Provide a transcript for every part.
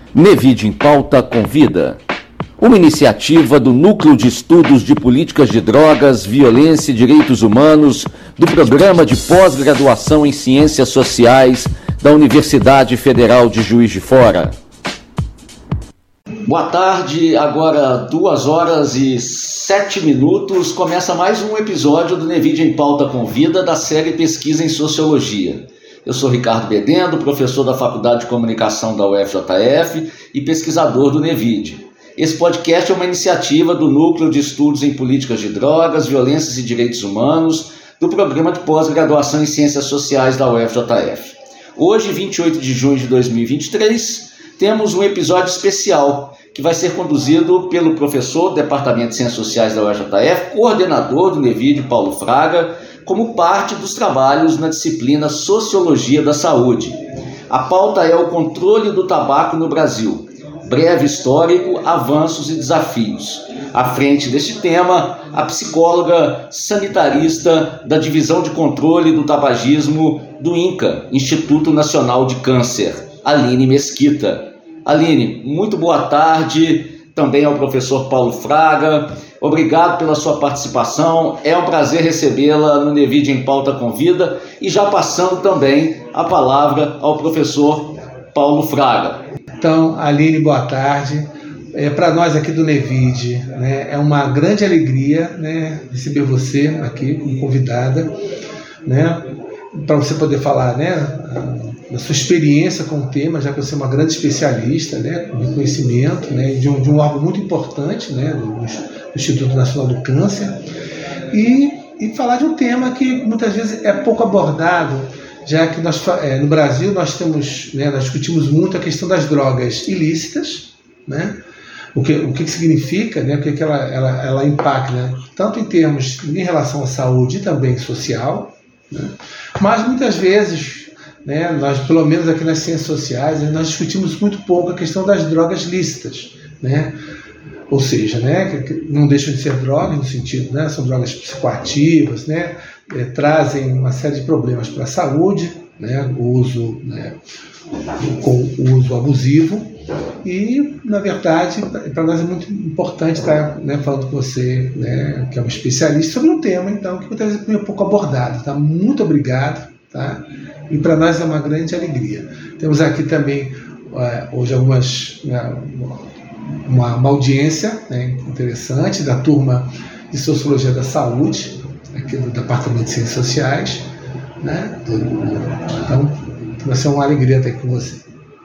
Nevide em Pauta convida. Uma iniciativa do Núcleo de Estudos de Políticas de Drogas, Violência e Direitos Humanos do Programa de Pós-Graduação em Ciências Sociais da Universidade Federal de Juiz de Fora. Boa tarde, agora 2h07, começa mais um episódio do Nevide em Pauta convida da série Pesquisa em Sociologia. Eu sou Ricardo Bedendo, professor da Faculdade de Comunicação da UFJF e pesquisador do Nevide. Esse podcast é uma iniciativa do Núcleo de Estudos em Políticas de Drogas, Violências e Direitos Humanos do Programa de Pós-Graduação em Ciências Sociais da UFJF. Hoje, 28 de junho de 2023, temos um episódio especial que vai ser conduzido pelo professor do Departamento de Ciências Sociais da UFJF, coordenador do Nevide, Paulo Fraga, como parte dos trabalhos na disciplina Sociologia da Saúde. A pauta é o controle do tabaco no Brasil, breve histórico, avanços e desafios. À frente deste tema, a psicóloga sanitarista da Divisão de Controle do Tabagismo do INCA, Instituto Nacional de Câncer, Aline Mesquita. Aline, muito boa tarde, também ao professor Paulo Fraga. Obrigado pela sua participação, é um prazer recebê-la no Nevide em Pauta Convida e já passando também a palavra ao professor Paulo Fraga. Então, Aline, boa tarde. Para nós aqui do Nevide, né, é uma grande alegria, né, receber você aqui como convidada, né, para você poder falar, né, da sua experiência com o tema, já que você é uma grande especialista, né, com reconhecimento, né, de um órgão muito importante, né, do Instituto Nacional do Câncer, e falar de um tema que muitas vezes é pouco abordado, já que nós, no Brasil nós temos, né, nós discutimos muito a questão das drogas ilícitas, né, o que significa, né, o que ela impacta, né, tanto em termos em relação à saúde e também social, né, mas muitas vezes, né, nós, pelo menos aqui nas ciências sociais, nós discutimos muito pouco a questão das drogas lícitas, né, ou seja, né, que não deixam de ser drogas no sentido, né, são drogas psicoativas, né, trazem uma série de problemas para a saúde, né, o uso, né, com o uso abusivo, e na verdade para nós é muito importante estar, né, falando com você, né, que é um especialista sobre um tema então que muitas vezes é um pouco abordado. Tá? Muito obrigado, tá? E para nós é uma grande alegria. Temos aqui também hoje algumas, né, uma audiência, né, interessante da turma de Sociologia da Saúde, aqui do Departamento de Ciências Sociais, né? Então, vai ser uma alegria estar aqui com você.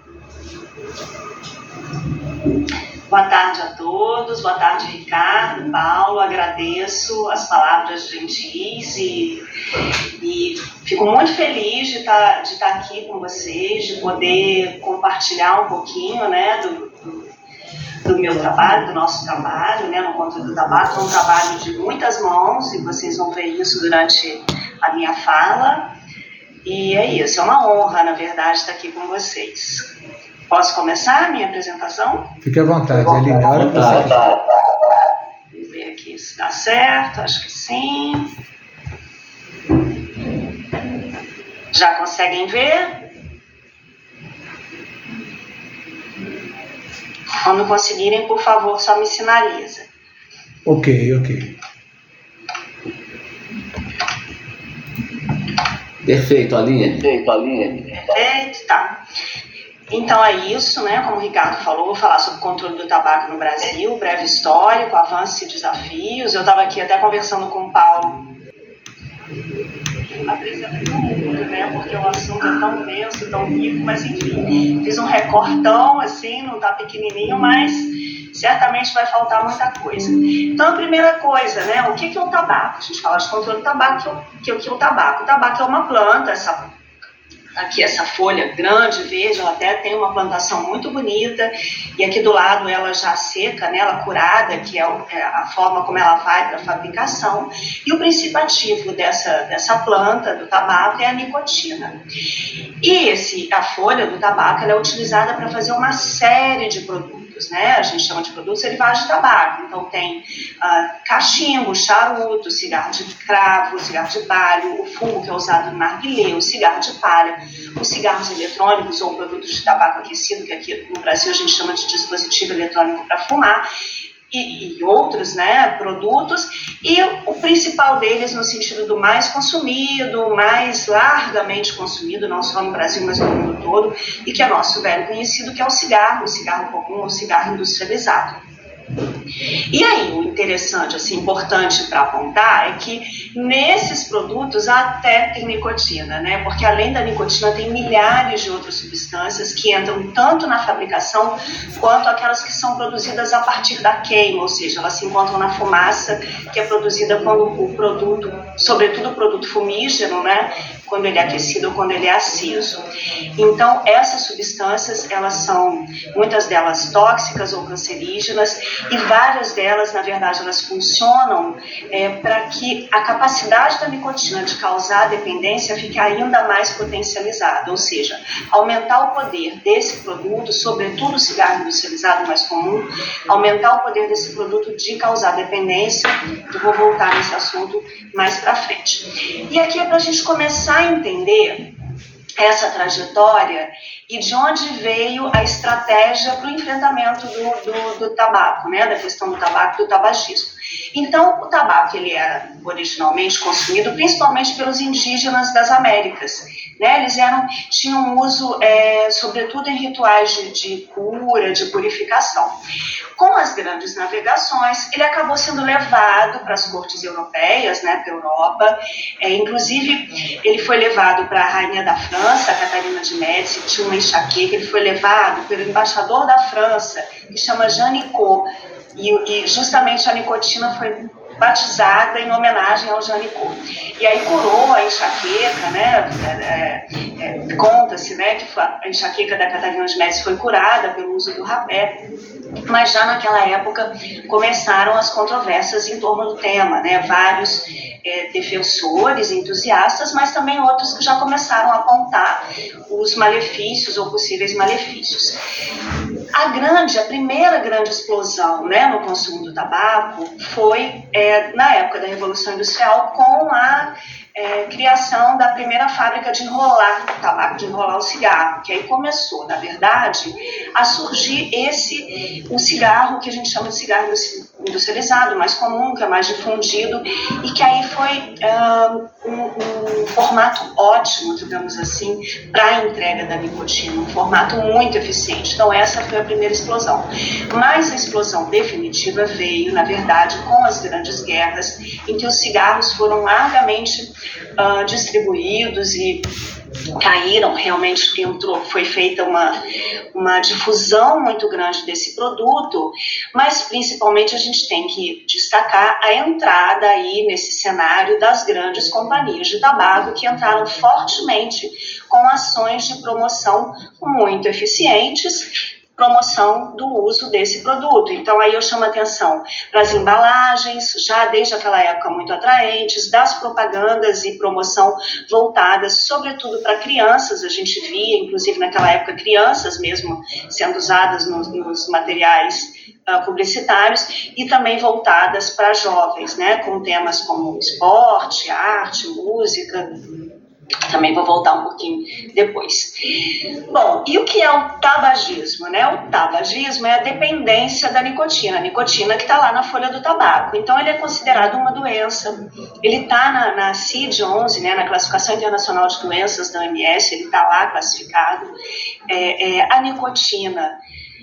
Boa tarde a todos, boa tarde Ricardo, Paulo, agradeço as palavras gentis e fico muito feliz de estar aqui com vocês, de poder compartilhar um pouquinho, né, do meu trabalho, do nosso trabalho, né, no controle do tabaco. É um trabalho de muitas mãos e vocês vão ver isso durante a minha fala. E é isso, é uma honra, na verdade, estar aqui com vocês. Posso começar a minha apresentação? Fique à vontade, Aline, a hora que você quiser. Vamos ver aqui se dá certo, acho que sim. Já conseguem ver? Quando conseguirem, por favor, só me sinaliza. Ok. Perfeito, Aline. Perfeito, tá. Então é isso, né? Como o Ricardo falou, vou falar sobre o controle do tabaco no Brasil, breve histórico, avanços e desafios. Eu estava aqui até conversando com o Paulo, né? Porque o assunto é tão denso, tão rico, mas enfim, fiz um recortão assim, não tá pequenininho, mas certamente vai faltar muita coisa. Então, a primeira coisa, né? O que é o tabaco? A gente fala de controle do tabaco, o que é o tabaco? O tabaco é uma planta, aqui essa folha grande, verde, ela até tem uma plantação muito bonita, e aqui do lado ela já seca, né, ela curada, que é a forma como ela vai para a fabricação, e o princípio ativo dessa planta, do tabaco, é a nicotina. E a folha do tabaco ela é utilizada para fazer uma série de produtos, né? A gente chama de produtos derivados de tabaco. Então tem cachimbo, charuto, cigarro de cravo, cigarro de palho, o fumo que é usado no narguilé, o cigarro de palha. os cigarros eletrônicos ou produtos de tabaco aquecido, que aqui no Brasil a gente chama de dispositivo eletrônico para fumar, e outros, né, produtos, e o principal deles no sentido do mais consumido, mais largamente consumido, não só no Brasil, mas no mundo todo, e que é nosso velho conhecido, que é o cigarro comum, o cigarro industrializado. E aí, o interessante, assim, importante para apontar é que nesses produtos até tem nicotina, né? Porque além da nicotina tem milhares de outras substâncias que entram tanto na fabricação quanto aquelas que são produzidas a partir da queima, ou seja, elas se encontram na fumaça que é produzida quando o produto, sobretudo o produto fumígeno, né? Quando ele é aquecido ou quando ele é aceso. Então, essas substâncias, elas são, muitas delas tóxicas ou cancerígenas, e várias delas, na verdade, elas funcionam para que a capacidade da nicotina de causar dependência fique ainda mais potencializada, ou seja, aumentar o poder desse produto, sobretudo o cigarro industrializado mais comum, aumentar o poder desse produto de causar dependência. Eu vou voltar nesse assunto mais para frente. E aqui é para a gente começar a entender essa trajetória e de onde veio a estratégia para o enfrentamento do tabaco, né, da questão do tabaco, do tabagismo. Então, o tabaco ele era originalmente consumido principalmente pelos indígenas das Américas, né? Eles tinham uso, sobretudo em rituais de cura, de purificação. Com as grandes navegações, ele acabou sendo levado para as cortes europeias, né, para a Europa. Inclusive, ele foi levado para a rainha da França, a Catarina de Médici, que tinha uma enxaqueca. Ele foi levado pelo embaixador da França, que chama Jean Nicot. E justamente a nicotina foi batizada em homenagem ao Jean Nicot. E aí curou a enxaqueca, né? Conta-se, né, que a enxaqueca da Catarina de Médici foi curada pelo uso do rapé. Mas já naquela época começaram as controvérsias em torno do tema, né? Vários defensores, entusiastas, mas também outros que já começaram a apontar os malefícios ou possíveis malefícios. A primeira grande explosão, né, no consumo do tabaco foi na época da Revolução Industrial, com a criação da primeira fábrica de enrolar o tabaco, de enrolar o cigarro, que aí começou, na verdade, a surgir o cigarro que a gente chama de cigarro industrializado, mais comum, que é mais difundido, e que aí foi um formato ótimo, digamos assim, para a entrega da nicotina, um formato muito eficiente. Então essa foi a primeira explosão. Mas a explosão definitiva veio, na verdade, com as grandes guerras, em que os cigarros foram largamente distribuídos e caíram, realmente foi feita uma difusão muito grande desse produto, mas principalmente a gente tem que destacar a entrada aí nesse cenário das grandes companhias de tabaco que entraram fortemente com ações de promoção muito eficientes, promoção do uso desse produto. Então aí eu chamo a atenção para as embalagens, já desde aquela época muito atraentes, das propagandas e promoção voltadas sobretudo para crianças. A gente via, inclusive naquela época, crianças mesmo sendo usadas nos materiais publicitários, e também voltadas para jovens, né, com temas como esporte, arte, música. Também vou voltar um pouquinho depois. Bom, e o que é o tabagismo, né? O tabagismo é a dependência da nicotina, a nicotina que está lá na folha do tabaco. Então, ele é considerado uma doença. Ele está na CID-11, né, na Classificação Internacional de Doenças da OMS, ele está lá classificado. A nicotina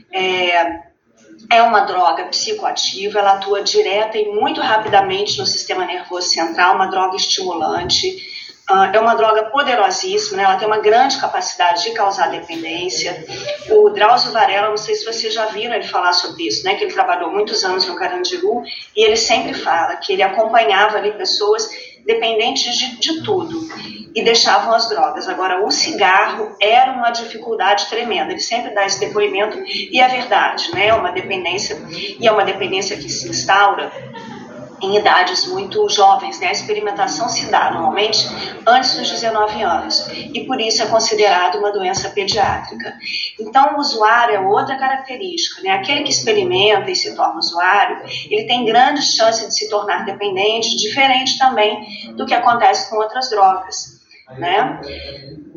é uma droga psicoativa, ela atua direta e muito rapidamente no sistema nervoso central, uma droga estimulante. É uma droga poderosíssima, né? Ela tem uma grande capacidade de causar dependência. O Drauzio Varela, não sei se vocês já viram ele falar sobre isso, né? Que ele trabalhou muitos anos no Carandiru, e ele sempre fala que ele acompanhava ali pessoas dependentes de tudo e deixavam as drogas. Agora, o cigarro era uma dificuldade tremenda. Ele sempre dá esse depoimento, e é verdade, né? É uma dependência, e é uma dependência que se instaura em idades muito jovens, né? A experimentação se dá normalmente antes dos 19 anos, e por isso é considerado uma doença pediátrica. Então, o usuário é outra característica, né? Aquele que experimenta e se torna usuário, ele tem grande chance de se tornar dependente, diferente também do que acontece com outras drogas, né?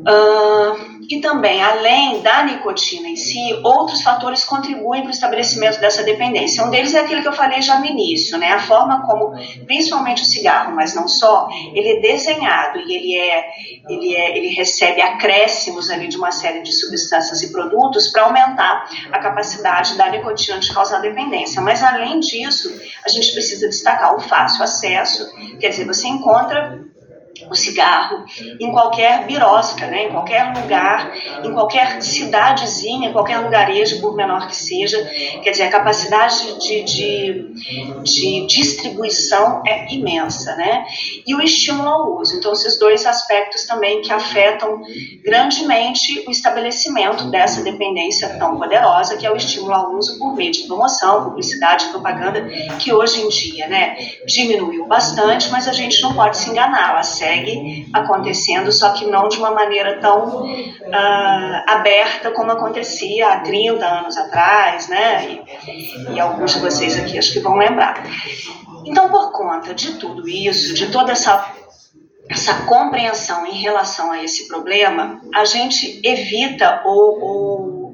E também, além da nicotina em si, outros fatores contribuem para o estabelecimento dessa dependência. Um deles é aquele que eu falei já no início, né? A forma como, principalmente o cigarro, mas não só, ele é desenhado e ele recebe acréscimos ali de uma série de substâncias e produtos para aumentar a capacidade da nicotina de causar dependência. Mas, além disso, a gente precisa destacar o fácil acesso, quer dizer, você encontra o cigarro em qualquer birosca, né? Em qualquer lugar, em qualquer cidadezinha, em qualquer lugarejo, por menor que seja. Quer dizer, a capacidade de distribuição é imensa, né? E o estímulo ao uso. Então, esses dois aspectos também que afetam grandemente o estabelecimento dessa dependência tão poderosa, que é o estímulo ao uso por meio de promoção, publicidade, propaganda, que hoje em dia, né, diminuiu bastante, mas a gente não pode se enganar, ela segue acontecendo, só que não de uma maneira tão aberta como acontecia há 30 anos atrás, né? E alguns de vocês aqui acho que vão lembrar. Então, por conta de tudo isso, de toda essa compreensão em relação a esse problema, a gente evita ou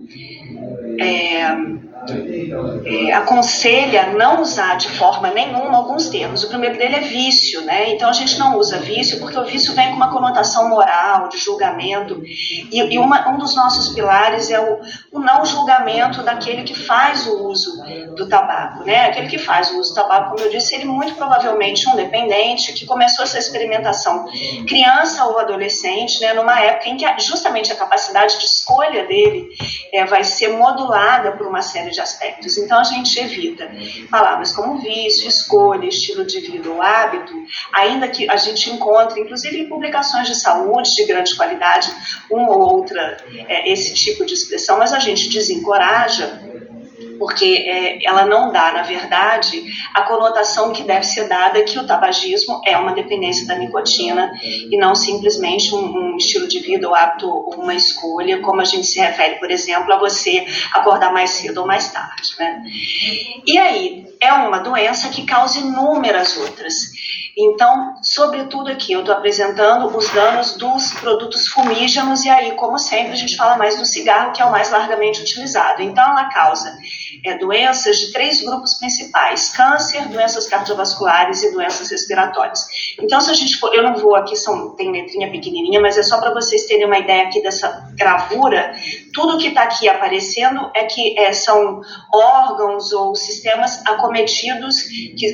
aconselha não usar de forma nenhuma alguns termos. O primeiro dele é vício, né? Então a gente não usa vício porque o vício vem com uma conotação moral, de julgamento, e um dos nossos pilares é o não julgamento daquele que faz o uso do tabaco, né? Aquele que faz o uso do tabaco, como eu disse, ele muito provavelmente um dependente que começou essa experimentação criança ou adolescente, né? Numa época em que justamente a capacidade de escolha dele vai ser modulada por uma série de aspectos. Então a gente evita palavras como vício, escolha, estilo de vida ou hábito, ainda que a gente encontre, inclusive em publicações de saúde de grande qualidade, uma ou outra esse tipo de expressão, mas a gente desencoraja porque ela não dá, na verdade, a conotação que deve ser dada, que o tabagismo é uma dependência da nicotina e não simplesmente um estilo de vida ou hábito ou uma escolha, como a gente se refere, por exemplo, a você acordar mais cedo ou mais tarde, né? E aí, é uma doença que causa inúmeras outras. Então, sobretudo aqui, eu estou apresentando os danos dos produtos fumígenos e aí, como sempre, a gente fala mais do cigarro, que é o mais largamente utilizado. Então, ela causa doenças de 3 grupos principais: câncer, doenças cardiovasculares e doenças respiratórias. Então, se a gente for, eu não vou aqui, tem letrinha pequenininha, mas é só para vocês terem uma ideia aqui dessa gravura. Tudo que está aqui aparecendo é que são órgãos ou sistemas acometidos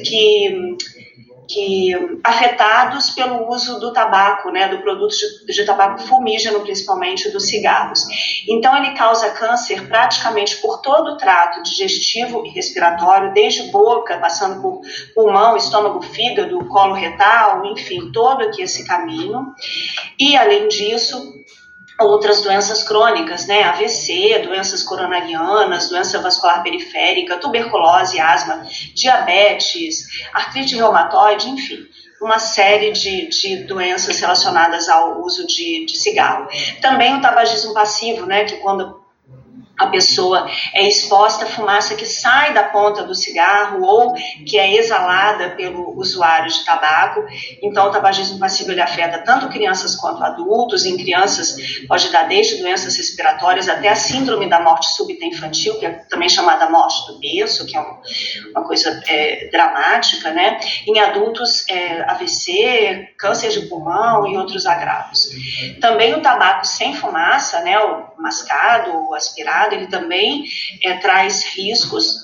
afetados pelo uso do tabaco, né, do produto de tabaco fumígeno, principalmente dos cigarros. Então, ele causa câncer praticamente por todo o trato digestivo e respiratório, desde boca, passando por pulmão, estômago, fígado, colo retal, enfim, todo aqui esse caminho. E, além disso, outras doenças crônicas, né, AVC, doenças coronarianas, doença vascular periférica, tuberculose, asma, diabetes, artrite reumatoide, enfim, uma série de doenças relacionadas ao uso de cigarro. Também o tabagismo passivo, né, que quando a pessoa é exposta à fumaça que sai da ponta do cigarro ou que é exalada pelo usuário de tabaco. Então, o tabagismo passivo ele afeta tanto crianças quanto adultos. Em crianças pode dar desde doenças respiratórias até a síndrome da morte súbita infantil, que é também chamada morte do berço, que é uma coisa dramática, né? Em adultos, AVC, câncer de pulmão e outros agravos. Também o tabaco sem fumaça, né, o mascado, o aspirado, ele também traz riscos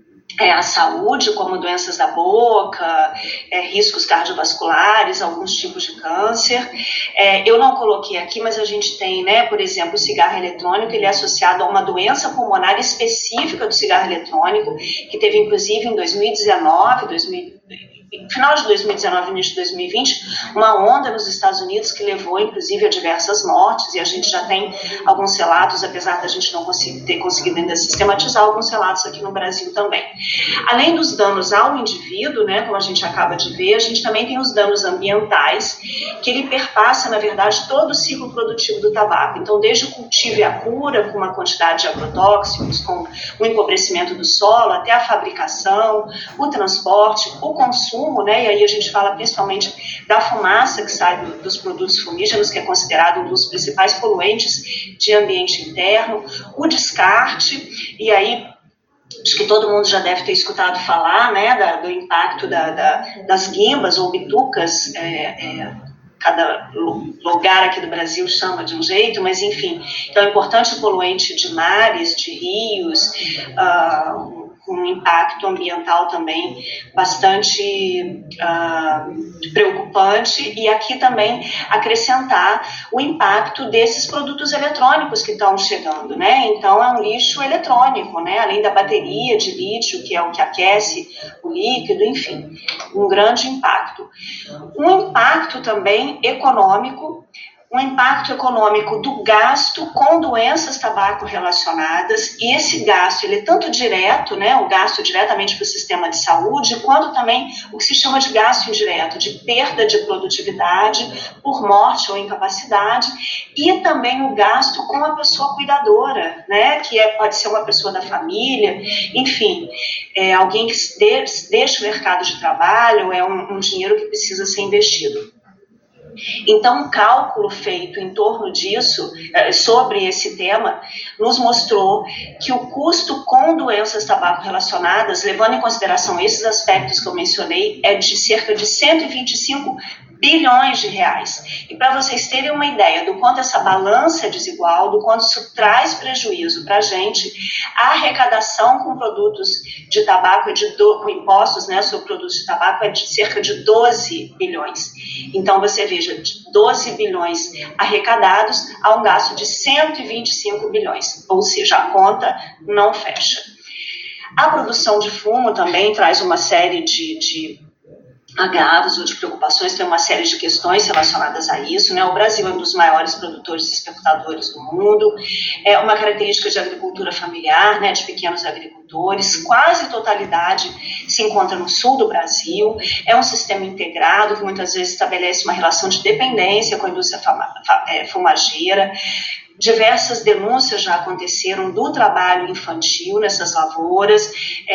à saúde, como doenças da boca, riscos cardiovasculares, alguns tipos de câncer. Eu não coloquei aqui, mas a gente tem, né, por exemplo, o cigarro eletrônico, ele é associado a uma doença pulmonar específica do cigarro eletrônico, que teve inclusive em 2019, final de 2019 início de 2020, uma onda nos Estados Unidos que levou inclusive a diversas mortes, e a gente já tem alguns relatos, apesar da gente não ter conseguido ainda sistematizar, alguns relatos aqui no Brasil também. Além dos danos ao indivíduo, né, como a gente acaba de ver, a gente também tem os danos ambientais, que ele perpassa, na verdade, todo o ciclo produtivo do tabaco. Então, desde o cultivo e a cura, com uma quantidade de agrotóxicos, com o empobrecimento do solo, até a fabricação, o transporte, o consumo consumo, né? E aí a gente fala principalmente da fumaça que sai dos produtos fumígenos, que é considerado um dos principais poluentes de ambiente interno, o descarte, e aí acho que todo mundo já deve ter escutado falar, né, do impacto das guimbas ou bitucas. Cada lugar aqui do Brasil chama de um jeito, mas enfim, então é um importante poluente de mares, de rios, com um impacto ambiental também bastante preocupante, e aqui também acrescentar o impacto desses produtos eletrônicos que estão chegando, né? Então é um lixo eletrônico, né? Além da bateria de lítio, que é o que aquece o líquido, enfim, um grande impacto. Um impacto também econômico, um impacto econômico do gasto com doenças tabaco relacionadas, e esse gasto ele é tanto direto, né, o gasto diretamente para o sistema de saúde, quanto também o que se chama de gasto indireto, de perda de produtividade por morte ou incapacidade, e também o gasto com a pessoa cuidadora, né, que pode ser uma pessoa da família, enfim, alguém que deixa o mercado de trabalho, é um dinheiro que precisa ser investido. Então, um cálculo feito em torno disso, sobre esse tema, nos mostrou que o custo com doenças tabaco relacionadas, levando em consideração esses aspectos que eu mencionei, é de cerca de 125 bilhões de reais. E para vocês terem uma ideia do quanto essa balança é desigual, do quanto isso traz prejuízo para a gente, a arrecadação com produtos de tabaco, com impostos, né, sobre produtos de tabaco, é de cerca de 12 bilhões. Então, você veja, de 12 bilhões arrecadados a um gasto de 125 bilhões, ou seja, a conta não fecha. A produção de fumo também traz uma série de agravos ou de preocupações, tem uma série de questões relacionadas a isso, né? O Brasil é um dos maiores produtores e exportadores do mundo, é uma característica de agricultura familiar, né, de pequenos agricultores, quase totalidade se encontra no sul do Brasil, é um sistema integrado que muitas vezes estabelece uma relação de dependência com a indústria fumageira. Diversas denúncias já aconteceram do trabalho infantil nessas lavouras,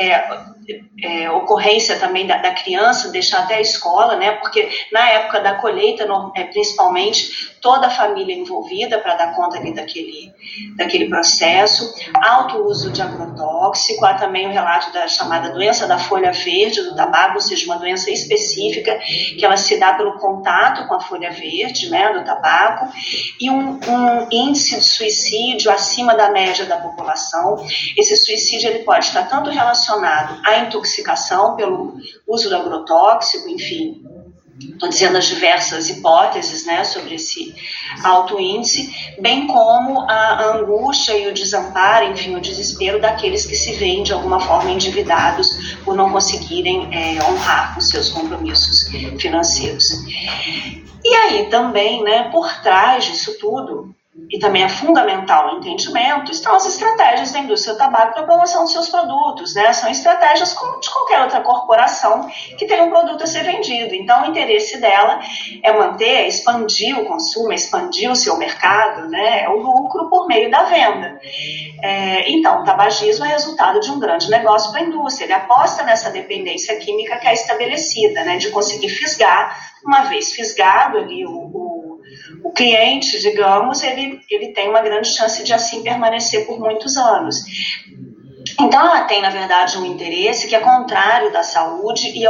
ocorrência também da criança deixar até a escola, né, porque na época da colheita, principalmente, toda a família envolvida para dar conta ali daquele processo, alto uso de agrotóxico, há também o relato da chamada doença da folha verde do tabaco, ou seja, uma doença específica que ela se dá pelo contato com a folha verde, né, do tabaco, e um índice de suicídio acima da média da população. Esse suicídio ele pode estar tanto relacionado à intoxicação pelo uso do agrotóxico, enfim, estou dizendo as diversas hipóteses, né, sobre esse alto índice, bem como a angústia e o desamparo, enfim, o desespero daqueles que se veem de alguma forma endividados por não conseguirem honrar os seus compromissos financeiros. E aí também, né, por trás disso tudo, e também é fundamental o entendimento, estão as estratégias da indústria do tabaco para a promoção dos seus produtos, né? São estratégias como de qualquer outra corporação que tem um produto a ser vendido. Então, o interesse dela é manter, expandir o consumo, expandir o seu mercado, né? É o lucro por meio da venda. Então, o tabagismo é resultado de um grande negócio para a indústria. Ele aposta nessa dependência química que é estabelecida, né? De conseguir fisgar. Uma vez fisgado ali o cliente, digamos, ele tem uma grande chance de assim permanecer por muitos anos. Então, ela tem, na verdade, um interesse que é contrário da saúde, e a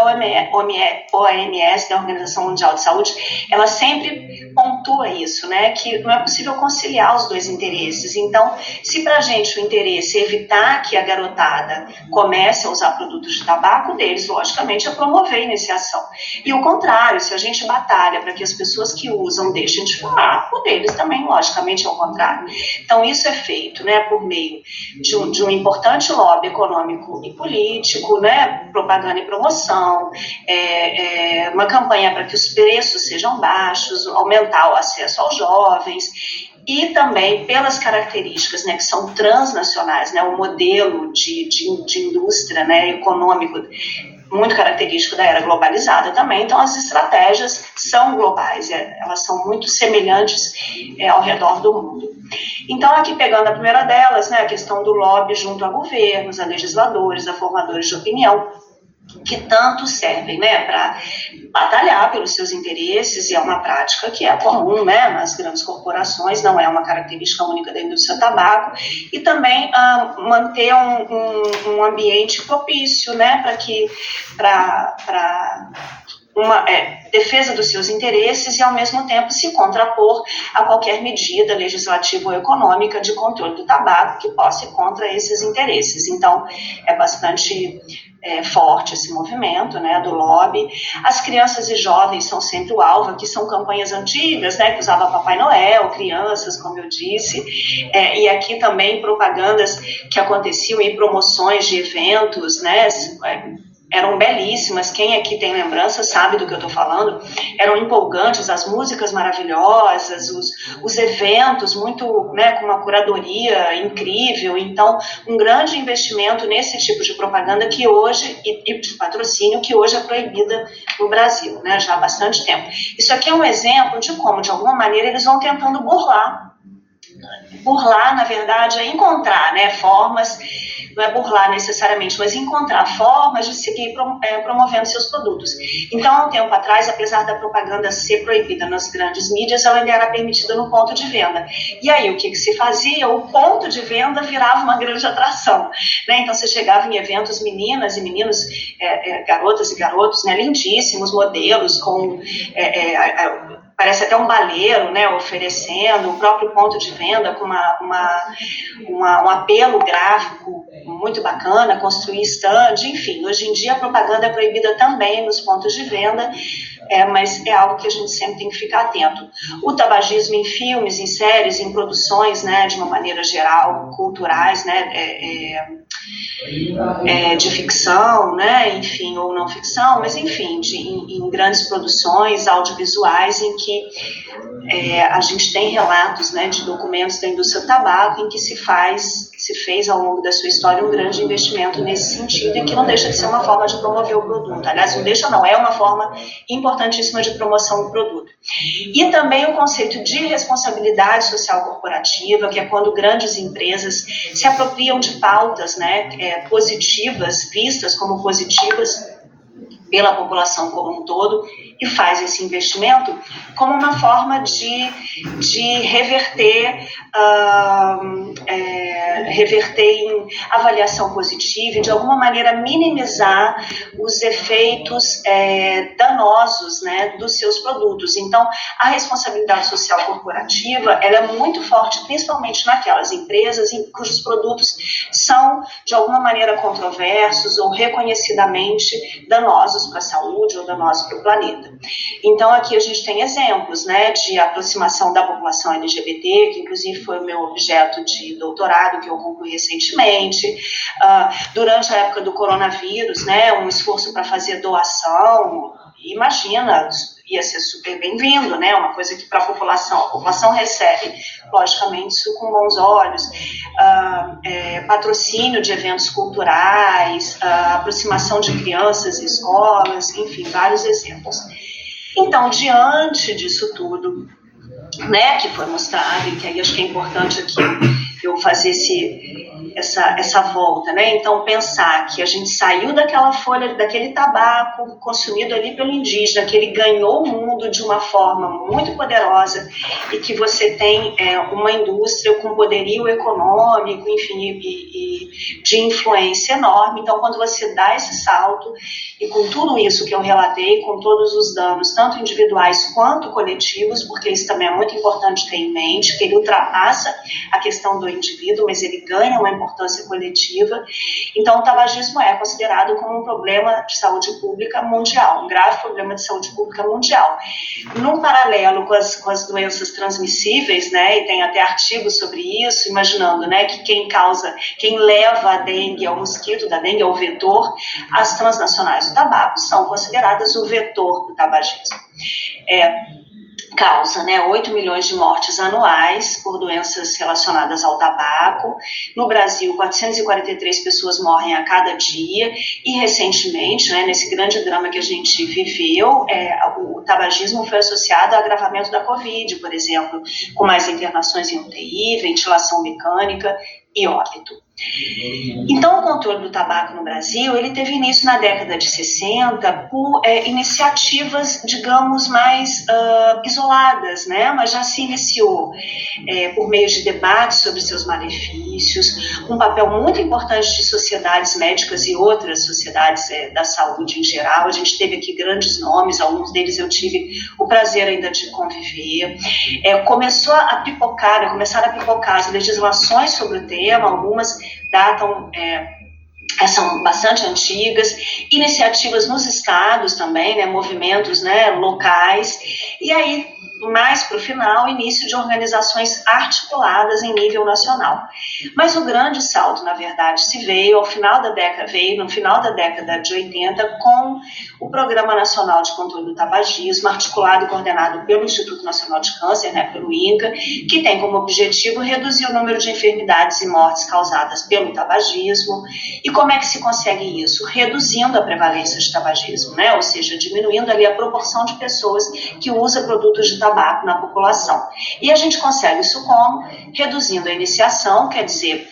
OMS, da Organização Mundial de Saúde, ela sempre pontua isso, né, que não é possível conciliar os dois interesses. Então, se para a gente o interesse é evitar que a garotada comece a usar produtos de tabaco, deles, logicamente, é promover a iniciação. E o contrário, se a gente batalha para que as pessoas que usam deixem de fumar, o deles também, logicamente, é o contrário. Então, isso é feito, né, por meio de um importante lobby econômico e político, né, propaganda e promoção, uma campanha para que os preços sejam baixos, aumentar o acesso aos jovens, e também pelas características, né, que são transnacionais, né, o modelo de indústria, né, econômico muito característico da era globalizada também. Então, as estratégias são globais, elas são muito semelhantes ao redor do mundo. Então, aqui pegando a primeira delas, né, a questão do lobby junto a governos, a legisladores, a formadores de opinião. que tanto servem, né, para batalhar pelos seus interesses, e é uma prática que é comum, né, nas grandes corporações, não é uma característica única da indústria do tabaco, e também manter um ambiente propício, né, para uma defesa dos seus interesses e, ao mesmo tempo, se contrapor a qualquer medida legislativa ou econômica de controle do tabaco que possa ir contra esses interesses. Então, é bastante forte esse movimento, né, do lobby. As crianças e jovens são sempre o alvo, aqui são campanhas antigas, né, que usava Papai Noel, crianças, como eu disse, e aqui também propagandas que aconteciam e promoções de eventos, né, eram belíssimas, quem aqui tem lembrança sabe do que eu estou falando, eram empolgantes, as músicas maravilhosas, os eventos muito, né, com uma curadoria incrível. Então, um grande investimento nesse tipo de propaganda que hoje, e de patrocínio, que hoje é proibida no Brasil, né, já há bastante tempo. Isso aqui é um exemplo de como, de alguma maneira, eles vão tentando burlar, na verdade, é encontrar, né, formas, não é burlar necessariamente, mas encontrar formas de seguir promovendo seus produtos. Então, há um tempo atrás, apesar da propaganda ser proibida nas grandes mídias, ela ainda era permitida no ponto de venda. E aí, o que se fazia? O ponto de venda virava uma grande atração, né? Então, você chegava em eventos, meninas e meninos, garotas e garotos, né, lindíssimos modelos, com... parece até um baleiro, né, oferecendo o próprio ponto de venda com um apelo gráfico muito bacana, construir stand, enfim. Hoje em dia a propaganda é proibida também nos pontos de venda, mas é algo que a gente sempre tem que ficar atento. O tabagismo em filmes, em séries, em produções, né, de uma maneira geral, culturais, né, de ficção, né, enfim, ou não ficção, mas enfim, em grandes produções audiovisuais em que a gente tem relatos, né, de documentos da indústria do tabaco em que se fez ao longo da sua história um grande investimento nesse sentido, e que não deixa de ser uma forma de promover o produto. Aliás, é uma forma importantíssima de promoção do produto. E também o conceito de responsabilidade social corporativa, que é quando grandes empresas se apropriam de pautas, né, positivas, vistas como positivas pela população como um todo, e faz esse investimento como uma forma de reverter em avaliação positiva e, de alguma maneira, minimizar os efeitos danosos, né, dos seus produtos. Então, a responsabilidade social corporativa, ela é muito forte, principalmente naquelas empresas cujos produtos são, de alguma maneira, controversos ou reconhecidamente danosos para a saúde ou danosos para o planeta. Então, aqui a gente tem exemplos, né, de aproximação da população LGBT, que inclusive foi o meu objeto de doutorado, que eu concluí recentemente. Durante a época do coronavírus, né, um esforço para fazer doação, imagina, ia ser super bem-vindo, né, uma coisa que para a população recebe, logicamente, isso com bons olhos. Patrocínio de eventos culturais, aproximação de crianças e escolas, enfim, vários exemplos. Então, diante disso tudo, né, que foi mostrado, e que aí acho que é importante aqui eu fazer essa volta, né? Então, pensar que a gente saiu daquela folha, daquele tabaco consumido ali pelo indígena, que ele ganhou o mundo de uma forma muito poderosa, e que você tem uma indústria com poderio econômico, enfim, e de influência enorme. Então, quando você dá esse salto, e com tudo isso que eu relatei, com todos os danos, tanto individuais quanto coletivos, porque isso também é muito importante ter em mente, que ele ultrapassa a questão do indivíduo, mas ele ganha uma importância coletiva. Então, o tabagismo é considerado como um problema de saúde pública mundial, um grave problema de saúde pública mundial. Num paralelo com as doenças transmissíveis, né, e tem até artigos sobre isso, imaginando, né, que quem leva a dengue, ao mosquito da dengue, ao vetor, as transnacionais do tabaco são consideradas o vetor do tabagismo. Causa, né, 8 milhões de mortes anuais por doenças relacionadas ao tabaco. No Brasil, 443 pessoas morrem a cada dia, e recentemente, né, nesse grande drama que a gente viveu, o tabagismo foi associado ao agravamento da Covid, por exemplo, com mais internações em UTI, ventilação mecânica e óbito. Então, o controle do tabaco no Brasil, ele teve início na década de 60 por iniciativas, digamos, mais isoladas, né? Mas já se iniciou por meio de debates sobre seus malefícios, um papel muito importante de sociedades médicas e outras sociedades da saúde em geral. A gente teve aqui grandes nomes, alguns deles eu tive o prazer ainda de conviver. Começaram a pipocar as legislações sobre o tema, algumas datam, são bastante antigas, iniciativas nos estados também, né, movimentos, né, locais, e aí, mais para o final, início de organizações articuladas em nível nacional. Mas o grande salto, na verdade, veio no final da década de 80, com o Programa Nacional de Controle do Tabagismo, articulado e coordenado pelo Instituto Nacional de Câncer, né, pelo INCA, que tem como objetivo reduzir o número de enfermidades e mortes causadas pelo tabagismo. E como é que se consegue isso? Reduzindo a prevalência de tabagismo, né, ou seja, diminuindo ali a proporção de pessoas que usam produtos de tabaco na população. E a gente consegue isso como? Reduzindo a iniciação, quer dizer,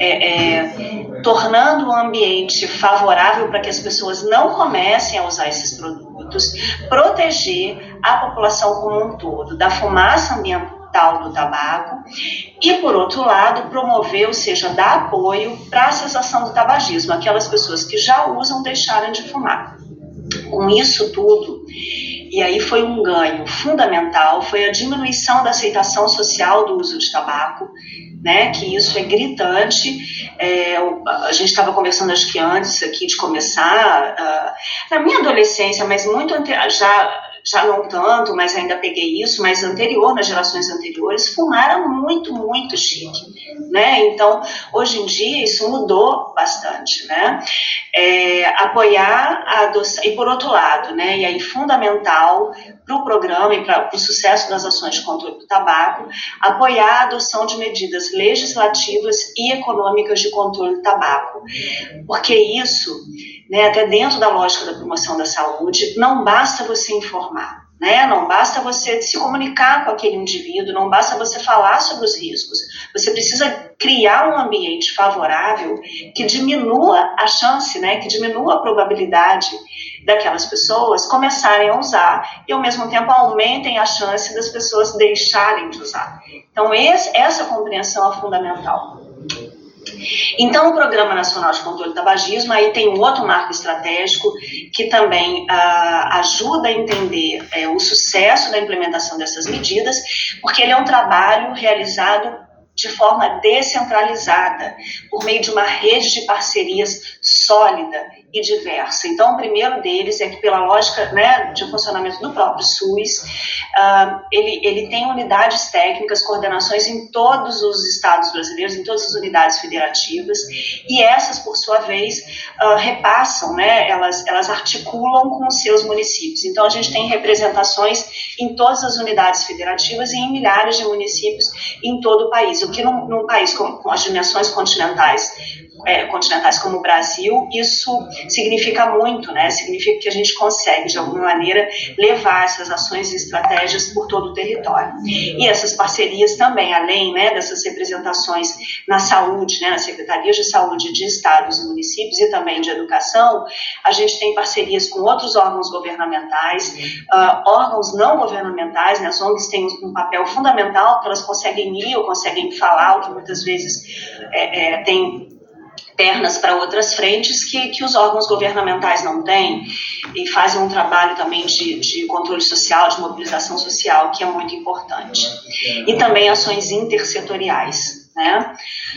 tornando o ambiente favorável para que as pessoas não comecem a usar esses produtos, proteger a população como um todo da fumaça ambiental do tabaco e, por outro lado, promover, ou seja, dar apoio para a cessação do tabagismo, aquelas pessoas que já usam deixarem de fumar. Com isso tudo, e aí foi um ganho fundamental, foi a diminuição da aceitação social do uso de tabaco, né, que isso é gritante. A gente estava conversando, acho que antes aqui de começar, na minha adolescência, mas muito já não tanto, mas ainda peguei isso, mas nas gerações anteriores, fumar era muito, muito chique, né? Então, hoje em dia, isso mudou bastante, né? Apoiar a adoção, e por outro lado, né, e aí fundamental para o programa e para o sucesso das ações de controle do tabaco, apoiar a adoção de medidas legislativas e econômicas de controle do tabaco, porque isso, né, até dentro da lógica da promoção da saúde, não basta você informar, né? Não basta você se comunicar com aquele indivíduo, não basta você falar sobre os riscos, você precisa criar um ambiente favorável que diminua a chance, né, que diminua a probabilidade daquelas pessoas começarem a usar e, ao mesmo tempo, aumentem a chance das pessoas deixarem de usar. Então, essa compreensão é fundamental. Então, o Programa Nacional de Controle do Tabagismo, aí tem um outro marco estratégico que também ajuda a entender o sucesso da implementação dessas medidas, porque ele é um trabalho realizado de forma descentralizada, por meio de uma rede de parcerias sólida e diversa. Então, o primeiro deles é que, pela lógica, né, de funcionamento do próprio SUS, ele tem unidades técnicas, coordenações em todos os estados brasileiros, em todas as unidades federativas, e essas, por sua vez, repassam, né, elas articulam com os seus municípios. Então, a gente tem representações em todas as unidades federativas e em milhares de municípios em todo o país, o que num país com as dimensões continentais como o Brasil, isso significa muito, né? Significa que a gente consegue, de alguma maneira, levar essas ações e estratégias por todo o território. E essas parcerias também, além, né, dessas representações na saúde, né, nas secretarias de saúde de estados e municípios e também de educação, a gente tem parcerias com outros órgãos governamentais, órgãos não governamentais, né? As ONGs têm um papel fundamental, porque elas conseguem ir ou conseguem falar, o que muitas vezes tem pernas para outras frentes que os órgãos governamentais não têm, e fazem um trabalho também de controle social, de mobilização social, que é muito importante. E também ações intersetoriais, né?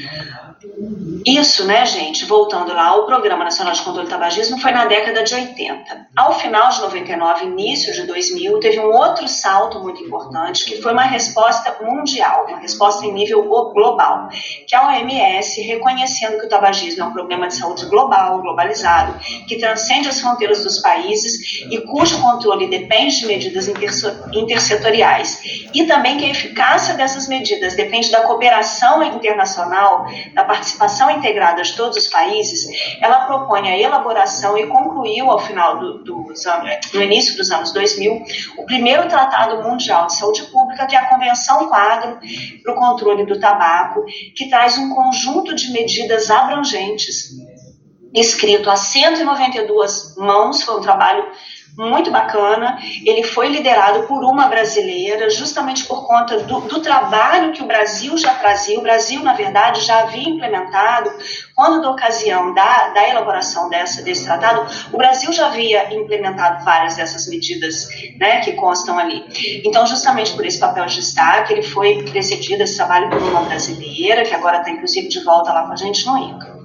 Isso, né, gente, voltando lá, o Programa Nacional de Controle do Tabagismo foi na década de 80. Ao final de 99, início de 2000, teve um outro salto muito importante, que foi uma resposta mundial, uma resposta em nível global, que a OMS, reconhecendo que o tabagismo é um problema de saúde global, globalizado, que transcende as fronteiras dos países e cujo controle depende de medidas intersetoriais, e também que a eficácia dessas medidas depende da cooperação internacional, da participação Comissão Integrada de Todos os Países, ela propõe a elaboração e concluiu ao final no início dos anos 2000, o primeiro Tratado Mundial de Saúde Pública, que é a Convenção Quadro para o Controle do Tabaco, que traz um conjunto de medidas abrangentes, escrito a 192 mãos. Foi um trabalho muito bacana. Ele foi liderado por uma brasileira, justamente por conta do trabalho que o Brasil já trazia. O Brasil, na verdade, já havia implementado, quando da ocasião da elaboração desse tratado, o Brasil já havia implementado várias dessas medidas, né, que constam ali. Então, justamente por esse papel de destaque, ele foi precedido, esse trabalho, por uma brasileira, que agora está, inclusive, de volta lá com a gente no INCA.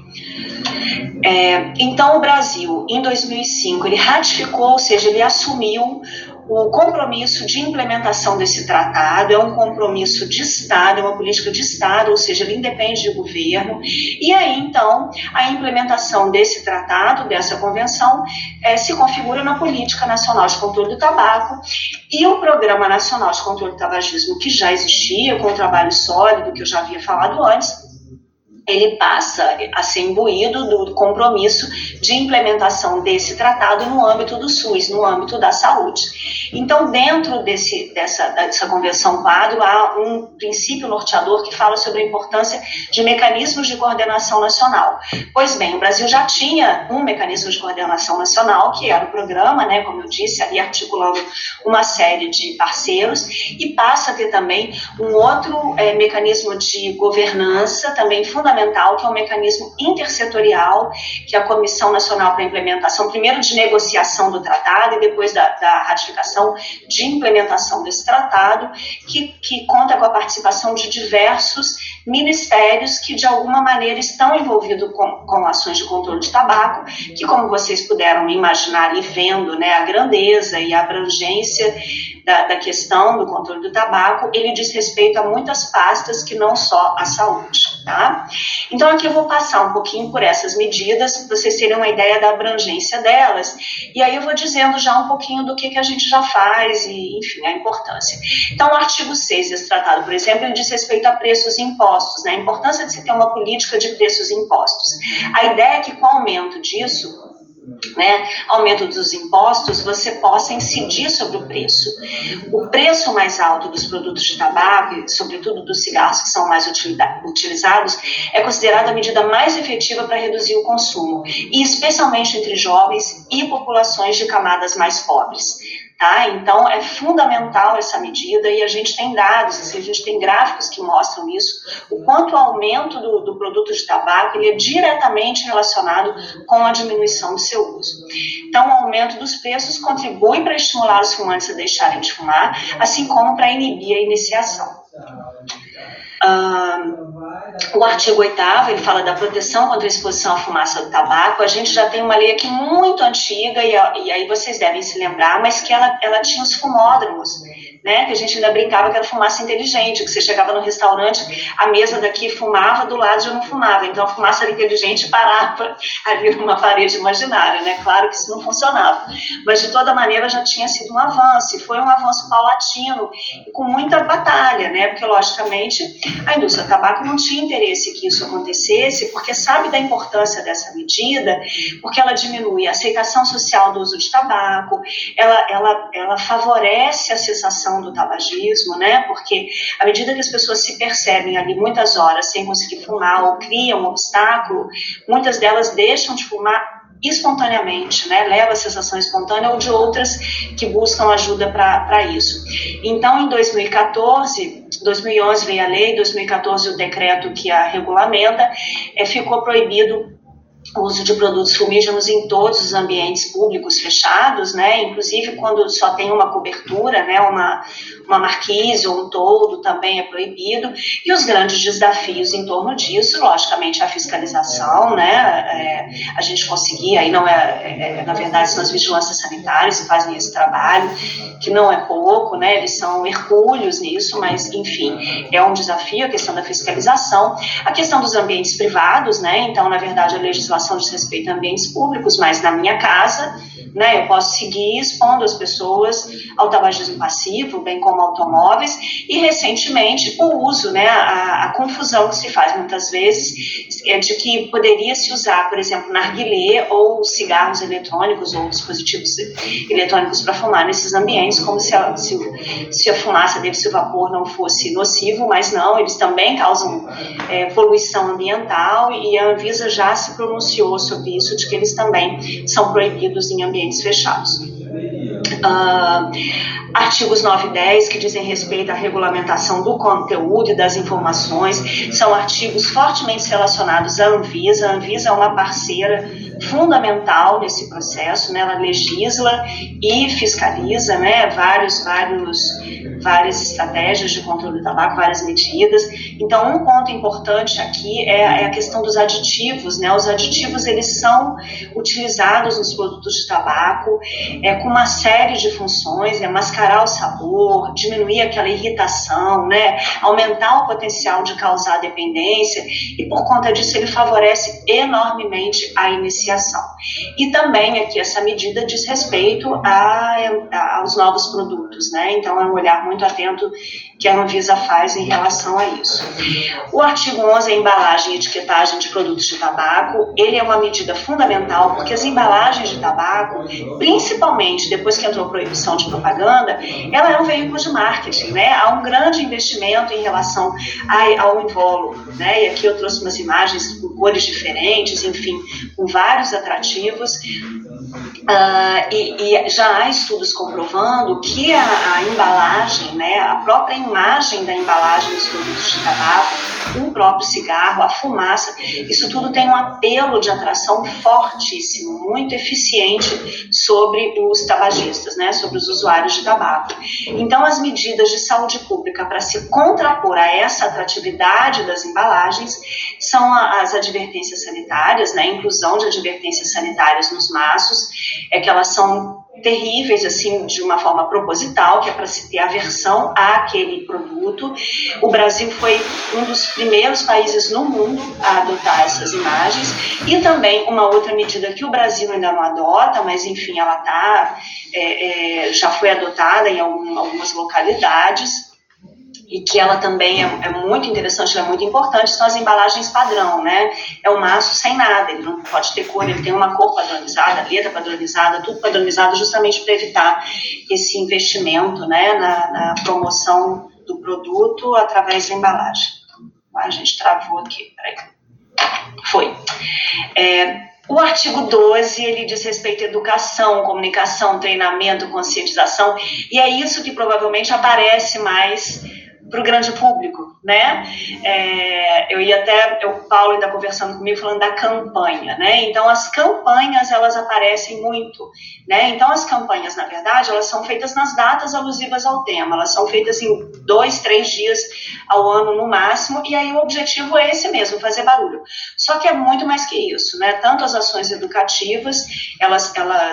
Então, o Brasil, em 2005, ele ratificou, ou seja, ele assumiu o compromisso de implementação desse tratado. É um compromisso de Estado, é uma política de Estado, ou seja, ele independe de governo. E aí, então, a implementação desse tratado, dessa convenção, se configura na Política Nacional de Controle do Tabaco, e o Programa Nacional de Controle do Tabagismo, que já existia, com um trabalho sólido, que eu já havia falado antes, ele passa a ser imbuído do compromisso de implementação desse tratado no âmbito do SUS, no âmbito da saúde. Então, dentro dessa Convenção Quadro, há um princípio norteador que fala sobre a importância de mecanismos de coordenação nacional. Pois bem, o Brasil já tinha um mecanismo de coordenação nacional, que era o programa, né, como eu disse, ali articulando uma série de parceiros, e passa a ter também um outro mecanismo de governança, também fundamental, que é um mecanismo intersetorial, que é a Comissão Nacional para a Implementação, primeiro de negociação do tratado e depois da ratificação de implementação desse tratado, que conta com a participação de diversos ministérios que, de alguma maneira, estão envolvidos com ações de controle de tabaco, que, como vocês puderam imaginar ali, vendo, né, a grandeza e a abrangência da questão do controle do tabaco, ele diz respeito a muitas pastas, que não só a saúde, tá? Então, aqui eu vou passar um pouquinho por essas medidas, para vocês terem uma ideia da abrangência delas, e aí eu vou dizendo já um pouquinho do que a gente já faz e, enfim, a importância. Então, o artigo 6 desse tratado, por exemplo, ele diz respeito a preços e impostos, né? A importância de se ter uma política de preços e impostos. A ideia é que, com o aumento disso, né, aumento dos impostos, você possa incidir sobre o preço. O preço mais alto dos produtos de tabaco, e sobretudo dos cigarros que são mais utilizados, é considerada a medida mais efetiva para reduzir o consumo, e especialmente entre jovens e populações de camadas mais pobres. Tá? Então, é fundamental essa medida, e a gente tem dados, assim, a gente tem gráficos que mostram isso, o quanto o aumento do produto de tabaco ele é diretamente relacionado com a diminuição do seu uso. Então, o aumento dos preços contribui para estimular os fumantes a deixarem de fumar, assim como para inibir a iniciação. O artigo 8º, ele fala da proteção contra a exposição à fumaça do tabaco. A gente já tem uma lei aqui muito antiga, e aí vocês devem se lembrar, mas que ela tinha os fumódromos, né, que a gente ainda brincava que era fumaça inteligente, que você chegava no restaurante, a mesa daqui fumava, do lado já não fumava, então a fumaça era inteligente e parava ali numa parede imaginária, né? Claro que isso não funcionava, mas de toda maneira já tinha sido um avanço, e foi um avanço paulatino e com muita batalha, né? Porque logicamente a indústria do tabaco não tinha interesse que isso acontecesse, porque sabe da importância dessa medida, porque ela diminui a aceitação social do uso de tabaco, ela favorece a cessação do tabagismo, né? Porque à medida que as pessoas se percebem ali muitas horas sem conseguir fumar ou criam um obstáculo, muitas delas deixam de fumar espontaneamente, né? Leva a cessação espontânea, ou de outras que buscam ajuda para isso. Então, em 2011 veio a lei, 2014 o decreto que a regulamenta, ficou proibido o uso de produtos fumígenos em todos os ambientes públicos fechados, né? Inclusive quando só tem uma cobertura, né? Uma marquise ou um toldo também é proibido, e os grandes desafios em torno disso, logicamente, a fiscalização, né? A gente conseguir, aí não na verdade são as vigilâncias sanitárias que fazem esse trabalho, que não é pouco, né? Eles são hercúleos nisso, mas enfim, é um desafio a questão da fiscalização, a questão dos ambientes privados, né? Então, na verdade, a legislação situação de desrespeito a ambientes públicos, mas na minha casa, né, eu posso seguir expondo as pessoas ao tabagismo passivo, bem como automóveis, e recentemente o uso, né, a confusão que se faz muitas vezes é de que poderia se usar, por exemplo, narguilé ou cigarros eletrônicos ou dispositivos eletrônicos para fumar nesses ambientes, como se a fumaça dele, se o vapor não fosse nocivo, mas não, eles também causam poluição ambiental, e a Anvisa já se pronunciou sobre isso, de que eles também são proibidos em ambientes fechados. Artigos 9 e 10, que dizem respeito à regulamentação do conteúdo e das informações, são artigos fortemente relacionados à Anvisa. A Anvisa é uma parceira fundamental nesse processo, né? Ela legisla e fiscaliza, né, várias estratégias de controle do tabaco, várias medidas. Então, um ponto importante aqui é a questão dos aditivos, né? Os aditivos, eles são utilizados nos produtos de tabaco com uma série de funções, mascarar o sabor, diminuir aquela irritação, né? Aumentar o potencial de causar dependência, e por conta disso ele favorece enormemente a iniciação. E também aqui essa medida diz respeito aos novos produtos, né? Então é um olhar muito atento que a Anvisa faz em relação a isso. O artigo 11, a embalagem e etiquetagem de produtos de tabaco, ele é uma medida fundamental, porque as embalagens de tabaco, principalmente depois que entrou a proibição de propaganda, ela é um veículo de marketing, né? Há um grande investimento em relação ao invólucro, né? E aqui eu trouxe umas imagens com cores diferentes, enfim, com vários atrativos. E já há estudos comprovando que a embalagem, né, a própria imagem da embalagem dos produtos de tabaco, o próprio cigarro, a fumaça, isso tudo tem um apelo de atração fortíssimo, muito eficiente sobre os tabagistas, né, sobre os usuários de tabaco. Então, as medidas de saúde pública para se contrapor a essa atratividade das embalagens são as advertências sanitárias, né, a inclusão de advertências sanitárias nos maços, que elas são terríveis, assim, de uma forma proposital, que é para se ter aversão àquele produto. O Brasil foi um dos primeiros países no mundo a adotar essas imagens, e também uma outra medida que o Brasil ainda não adota, mas enfim, ela já foi adotada em algumas localidades, e que ela também é muito interessante, ela é muito importante, são as embalagens padrão, né? É o maço sem nada, ele não pode ter cor, ele tem uma cor padronizada, letra padronizada, tudo padronizado, justamente para evitar esse investimento, né, na promoção do produto através da embalagem. A gente travou aqui, peraí. Foi. O artigo 12, ele diz respeito à educação, comunicação, treinamento, conscientização, e é isso que provavelmente aparece mais para o grande público, né? O Paulo ainda conversando comigo, falando da campanha, né? Então, as campanhas, elas aparecem muito, né? Então, as campanhas, na verdade, elas são feitas nas datas alusivas ao tema, elas são feitas em 2, 3 dias ao ano, no máximo, e aí o objetivo é esse mesmo, fazer barulho. Só que é muito mais que isso, né? Tanto as ações educativas, elas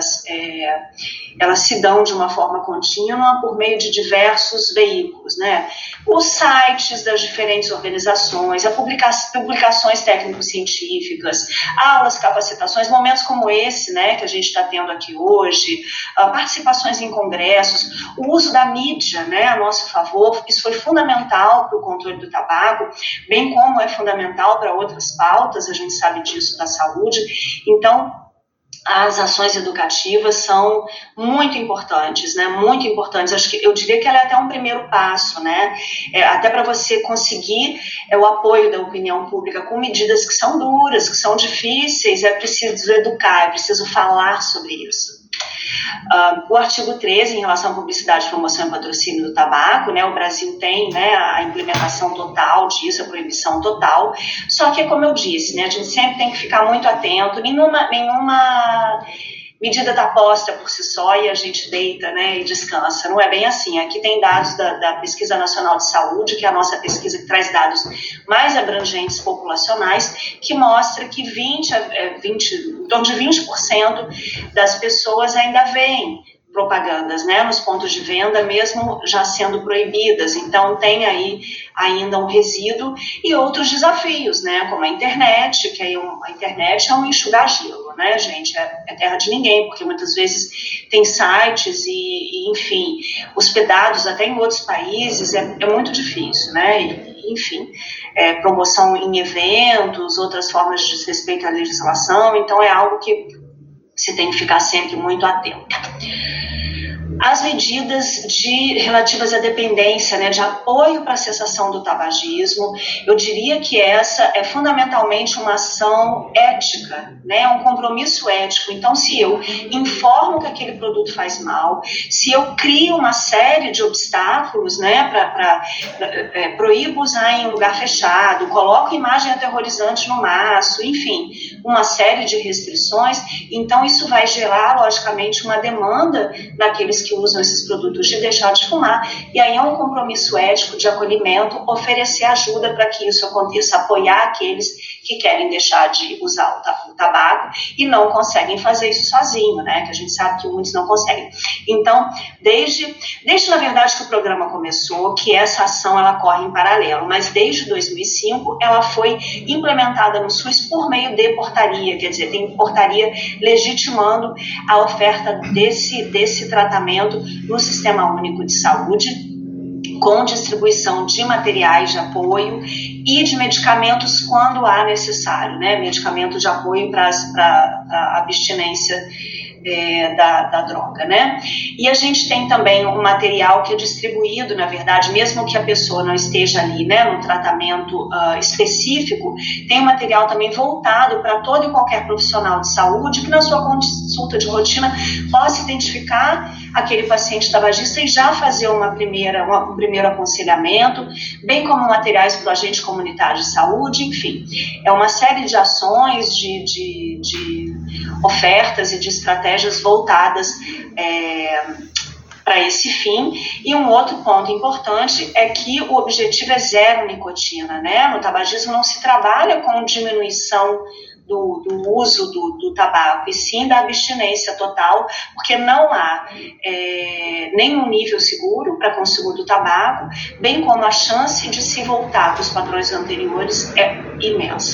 se dão de uma forma contínua por meio de diversos veículos, né? Os sites das diferentes organizações, publicações técnico-científicas, aulas, capacitações, momentos como esse, né, que a gente está tendo aqui hoje, participações em congressos, o uso da mídia, né, a nosso favor, isso foi fundamental para o controle do tabaco, bem como é fundamental para outras pautas, a gente sabe disso, da saúde. Então, as ações educativas são muito importantes, né? Muito importantes. Acho que eu diria que ela é até um primeiro passo, né? Até para você conseguir o apoio da opinião pública com medidas que são duras, que são difíceis, é preciso educar, é preciso falar sobre isso. O artigo 13, em relação à publicidade, promoção e patrocínio do tabaco, né, o Brasil tem, né, a implementação total disso, a proibição total, só que, como eu disse, né, a gente sempre tem que ficar muito atento, nenhuma medida está posta por si só e a gente deita, né, e descansa, não é bem assim. Aqui tem dados da Pesquisa Nacional de Saúde, que é a nossa pesquisa que traz dados mais abrangentes populacionais, que mostra que em torno de 20% das pessoas ainda veem propagandas, né, nos pontos de venda, mesmo já sendo proibidas. Então tem aí ainda um resíduo e outros desafios, né, como a internet, que aí a internet é um enxugar-gelo, né, gente, é terra de ninguém, porque muitas vezes tem sites e enfim, hospedados até em outros países, é muito difícil, né, enfim, promoção em eventos, outras formas de desrespeito à legislação, então é algo que você tem que ficar sempre muito atento. As medidas relativas à dependência, né, de apoio para a cessação do tabagismo, eu diria que essa é fundamentalmente uma ação ética, né, um compromisso ético. Então, se eu informo que aquele produto faz mal, se eu crio uma série de obstáculos, né, proíbo usar em lugar fechado, coloco imagem aterrorizante no maço, enfim, uma série de restrições, então isso vai gerar, logicamente, uma demanda daqueles que usam esses produtos de deixar de fumar, e aí é um compromisso ético de acolhimento oferecer ajuda para que isso aconteça, apoiar aqueles que querem deixar de usar o tabaco e não conseguem fazer isso sozinho, né, que a gente sabe que muitos não conseguem. Então, desde na verdade que o programa começou, que essa ação ela corre em paralelo, mas desde 2005 ela foi implementada no SUS por meio de portaria, quer dizer, tem portaria legitimando a oferta desse tratamento no Sistema Único de Saúde, com distribuição de materiais de apoio e de medicamentos quando há necessário, né? Medicamento de apoio para a abstinência da droga, né? E a gente tem também um material que é distribuído, na verdade, mesmo que a pessoa não esteja ali, né, no tratamento específico, tem um material também voltado para todo e qualquer profissional de saúde que na sua consulta de rotina possa identificar aquele paciente tabagista e já fazer um primeiro aconselhamento, bem como materiais para o agente comunitário de saúde, enfim. É uma série de ações, de ofertas e de estratégias voltadas para esse fim. E um outro ponto importante é que o objetivo é zero nicotina, né? No tabagismo não se trabalha com diminuição do uso do tabaco, e sim da abstinência total, porque não há nenhum nível seguro para consumo do tabaco, bem como a chance de se voltar para os padrões anteriores é imensa.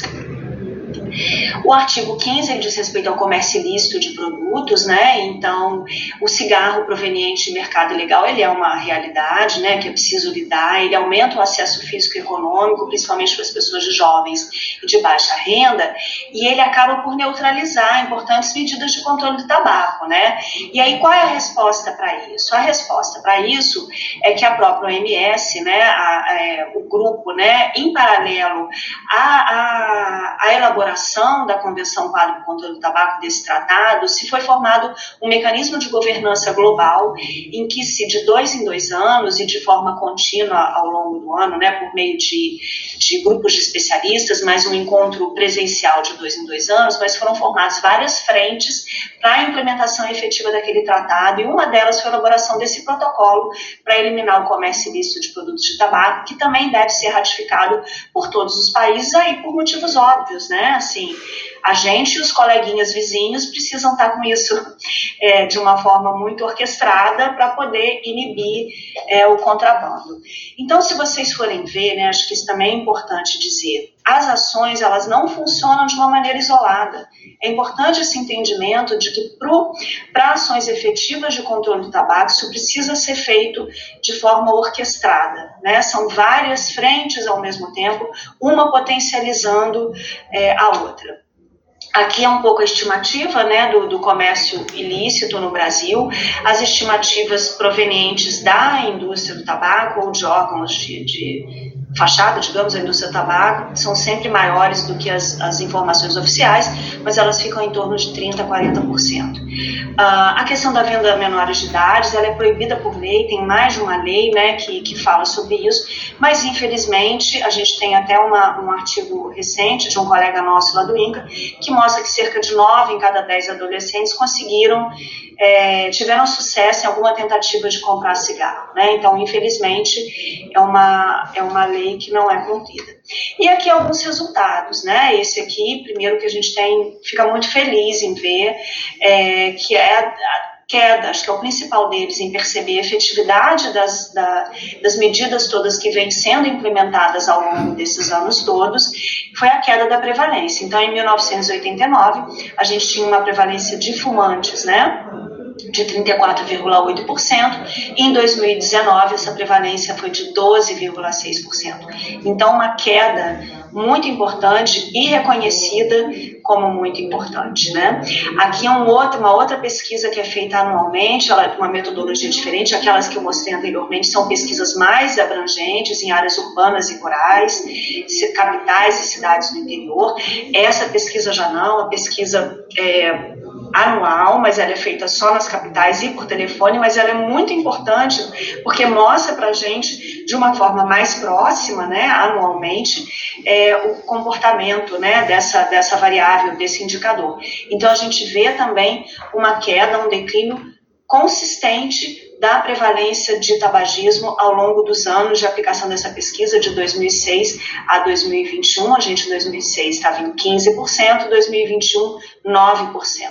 O artigo 15 ele diz respeito ao comércio ilícito de produtos, né? Então, o cigarro proveniente de mercado ilegal, ele é uma realidade, né, que é preciso lidar, ele aumenta o acesso físico e econômico, principalmente para as pessoas jovens e de baixa renda, e ele acaba por neutralizar importantes medidas de controle do tabaco, né? E aí, qual é a resposta para isso? A resposta para isso é que a própria OMS, né, o grupo, né, em paralelo à elaboração da Convenção Quadro para o Controle do Tabaco, desse tratado, se foi formado um mecanismo de governança global em que se de 2 em 2 anos e de forma contínua ao longo do ano, né, por meio de grupos de especialistas, mais um encontro presencial de 2 em 2 anos, mas foram formadas várias frentes para a implementação efetiva daquele tratado, e uma delas foi a elaboração desse protocolo para eliminar o comércio ilícito de produtos de tabaco, que também deve ser ratificado por todos os países, aí por motivos óbvios, né? Assim, a gente e os coleguinhas vizinhos precisam estar com isso de uma forma muito orquestrada para poder inibir o contrabando. Então, se vocês forem ver, né, acho que isso também é importante dizer, as ações elas não funcionam de uma maneira isolada. É importante esse entendimento de que para ações efetivas de controle do tabaco, isso precisa ser feito de forma orquestrada, né? São várias frentes ao mesmo tempo, uma potencializando a outra. Aqui é um pouco a estimativa, né, do comércio ilícito no Brasil, as estimativas provenientes da indústria do tabaco ou de órgãos de fachada, digamos, da indústria do tabaco, são sempre maiores do que as informações oficiais, mas elas ficam em torno de 30% a 40%. A questão da venda a menores de idade, ela é proibida por lei, tem mais de uma lei, né, que fala sobre isso, mas infelizmente a gente tem até um artigo recente de um colega nosso lá do INCA, que mostra que cerca de 9 em cada 10 adolescentes tiveram sucesso em alguma tentativa de comprar cigarro, né? Então, infelizmente, é uma lei que não é cumprida. E aqui alguns resultados, né? Esse aqui, primeiro que a gente fica muito feliz em ver, que é queda, acho que é o principal deles, em perceber a efetividade das medidas todas que vêm sendo implementadas ao longo desses anos todos, foi a queda da prevalência. Então, em 1989, a gente tinha uma prevalência de fumantes, né, de 34,8%, e em 2019 essa prevalência foi de 12,6%. Então, uma queda muito importante e reconhecida como muito importante, né? Aqui uma outra pesquisa que é feita anualmente, ela é uma metodologia diferente, aquelas que eu mostrei anteriormente são pesquisas mais abrangentes em áreas urbanas e rurais, capitais e cidades do interior. Essa pesquisa já não, a pesquisa anual, mas ela é feita só nas capitais e por telefone, mas ela é muito importante porque mostra para a gente de uma forma mais próxima, né, anualmente, o comportamento, né, dessa variável, desse indicador. Então a gente vê também uma queda, um declínio consistente da prevalência de tabagismo ao longo dos anos de aplicação dessa pesquisa, de 2006 a 2021. A gente em 2006 estava em 15%, 2021 9%.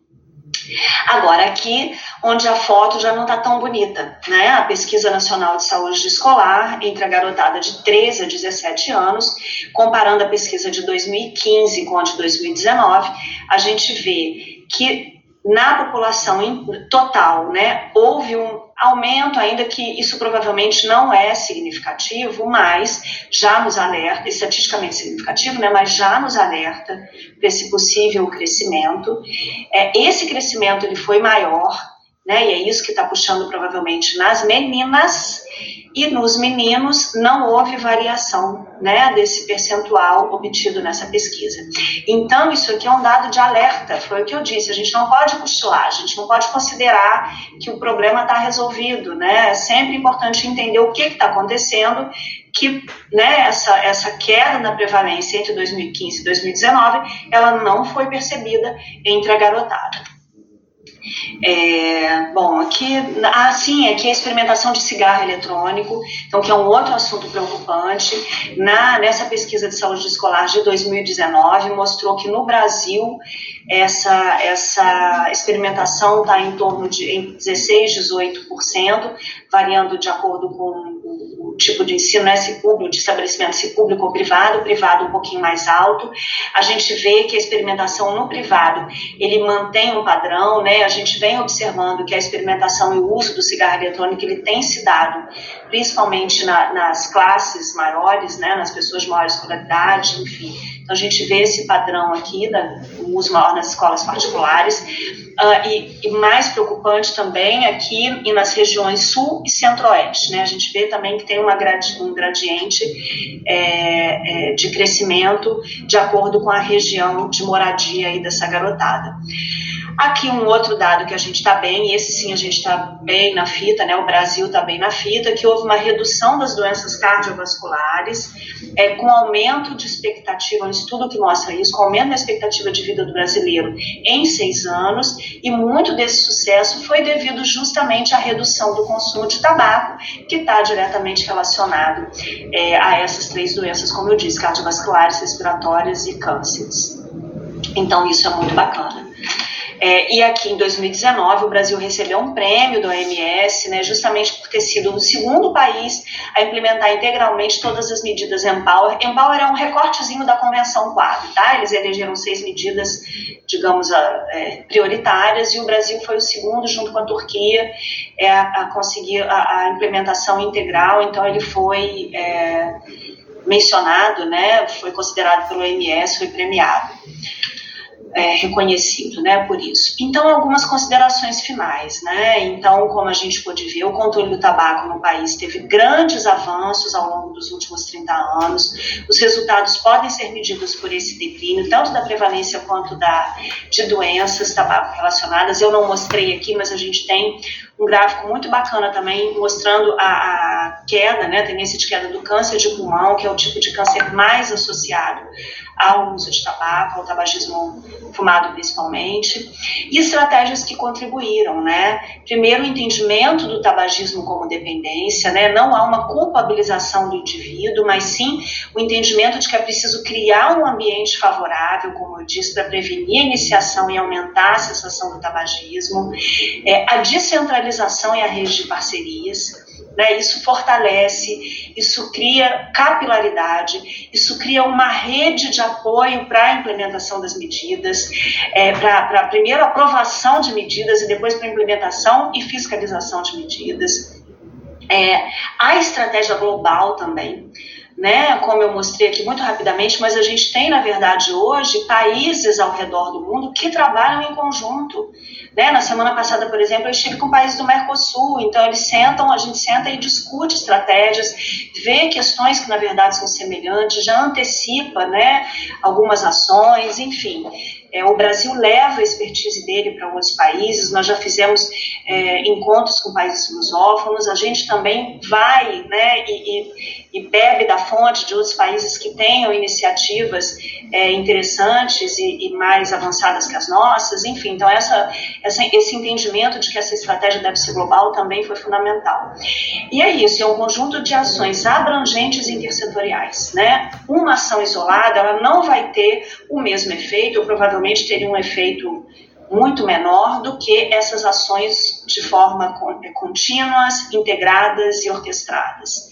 Agora aqui, onde a foto já não está tão bonita, né? A Pesquisa Nacional de Saúde Escolar entre a garotada de 13 a 17 anos, comparando a pesquisa de 2015 com a de 2019, a gente vê que na população total, né, houve um aumento, ainda que isso provavelmente não é significativo, mas já nos alerta, estatisticamente significativo, né, mas já nos alerta para esse possível crescimento. Esse crescimento ele foi maior, né, e é isso que está puxando provavelmente nas meninas, e nos meninos não houve variação, né, desse percentual obtido nessa pesquisa. Então, isso aqui é um dado de alerta, foi o que eu disse, a gente não pode cochilar, a gente não pode considerar que o problema está resolvido, né, é sempre importante entender o que está acontecendo, que, né, essa queda na prevalência entre 2015 e 2019, ela não foi percebida entre a garotada. Bom, aqui a experimentação de cigarro eletrônico, então, que é um outro assunto preocupante. Nessa pesquisa de saúde escolar de 2019, mostrou que no Brasil essa experimentação está em torno de 16, 18%, variando de acordo com o tipo de ensino, né, se público, de estabelecimento, se público ou privado um pouquinho mais alto. A gente vê que a experimentação no privado, ele mantém um padrão, né, a gente vem observando que a experimentação e o uso do cigarro eletrônico, ele tem se dado, principalmente nas classes maiores, né, nas pessoas de maior escolaridade, enfim. Então a gente vê esse padrão aqui, do uso maior nas escolas particulares, e mais preocupante também aqui e nas regiões sul e centro-oeste, né? A gente vê também que tem um gradiente de crescimento de acordo com a região de moradia aí dessa garotada. Aqui um outro dado que a gente está bem, e esse sim a gente está bem na fita, né? O Brasil está bem na fita, que houve uma redução das doenças cardiovasculares, com aumento de expectativa, um estudo que mostra isso, com aumento da expectativa de vida do brasileiro em 6 anos, e muito desse sucesso foi devido justamente à redução do consumo de tabaco, que está diretamente relacionado a essas 3 doenças, como eu disse, cardiovasculares, respiratórias e cânceres. Então isso é muito bacana. E aqui em 2019 o Brasil recebeu um prêmio da OMS, né, justamente por ter sido o segundo país a implementar integralmente todas as medidas Empower. Empower é um recortezinho da Convenção Quadro, tá? Eles elegeram 6 medidas, digamos, prioritárias, e o Brasil foi o segundo, junto com a Turquia, a conseguir a implementação integral. Então ele foi mencionado, né, foi considerado pelo OMS, foi premiado. Reconhecido, né, por isso. Então, algumas considerações finais, né? Então, como a gente pôde ver, o controle do tabaco no país teve grandes avanços ao longo dos últimos 30 anos. Os resultados podem ser medidos por esse declínio, tanto da prevalência quanto de doenças tabaco relacionadas. Eu não mostrei aqui, mas a gente tem um gráfico muito bacana também, mostrando a queda, né, a tendência de queda do câncer de pulmão, que é o tipo de câncer mais associado ao uso de tabaco, ao tabagismo fumado principalmente, e estratégias que contribuíram, né? Primeiro, o entendimento do tabagismo como dependência, né? Não há uma culpabilização do indivíduo, mas sim o entendimento de que é preciso criar um ambiente favorável, como eu disse, para prevenir a iniciação e aumentar a cessação do tabagismo, a descentralização e a rede de parcerias, né? Isso fortalece, isso cria capilaridade, isso cria uma rede de apoio para a implementação das medidas, para primeiro a aprovação de medidas e depois para a implementação e fiscalização de medidas. A estratégia global também, né, como eu mostrei aqui muito rapidamente, mas a gente tem, na verdade, hoje, países ao redor do mundo que trabalham em conjunto. Né? Na semana passada, por exemplo, eu estive com países do Mercosul, então a gente senta e discute estratégias, vê questões que, na verdade, são semelhantes, já antecipa, né, algumas ações, enfim. O Brasil leva a expertise dele para outros países, nós já fizemos encontros com países lusófonos, a gente também vai, né, e bebe da fonte de outros países que tenham iniciativas interessantes e mais avançadas que as nossas, enfim, então esse entendimento de que essa estratégia deve ser global também foi fundamental. E é isso, é um conjunto de ações abrangentes e intersetoriais, né? Uma ação isolada, ela não vai ter o mesmo efeito, ou provavelmente teria um efeito muito menor do que essas ações de forma contínuas, integradas e orquestradas.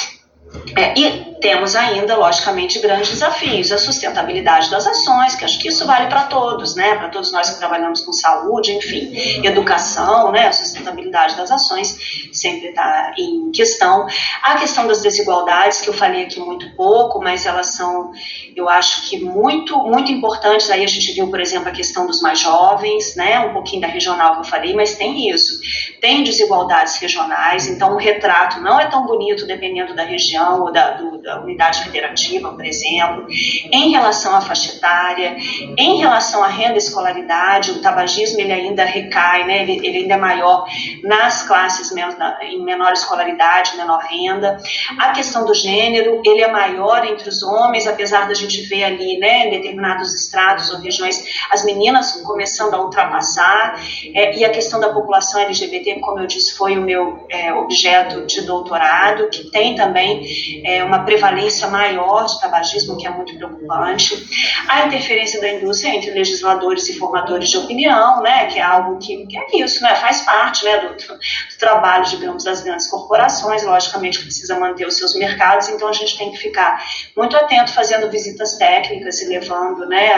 E temos ainda, logicamente, grandes desafios, a sustentabilidade das ações, que acho que isso vale para todos, né? Para todos nós que trabalhamos com saúde, enfim, educação, né? A sustentabilidade das ações sempre está em questão. A questão das desigualdades, que eu falei aqui muito pouco, mas elas são, eu acho que muito, muito importantes. Aí a gente viu, por exemplo, a questão dos mais jovens, né? Um pouquinho da regional que eu falei, mas tem isso. Tem desigualdades regionais, então o retrato não é tão bonito dependendo da região, ou da unidade federativa, por exemplo, em relação à faixa etária, em relação à renda e escolaridade, o tabagismo ele ainda recai, né? Ele ainda é maior nas classes em menor escolaridade, menor renda. A questão do gênero, ele é maior entre os homens, apesar da gente ver ali, né, em determinados estratos ou regiões, as meninas começando a ultrapassar, e a questão da população LGBT, como eu disse, foi o meu objeto de doutorado, que tem também uma prevalência maior de tabagismo, que é muito preocupante. A interferência da indústria entre legisladores e formadores de opinião, né, que é algo que é isso, né, faz parte, né, do trabalho, digamos, das grandes corporações, logicamente precisa manter os seus mercados, então a gente tem que ficar muito atento, fazendo visitas técnicas e levando, né,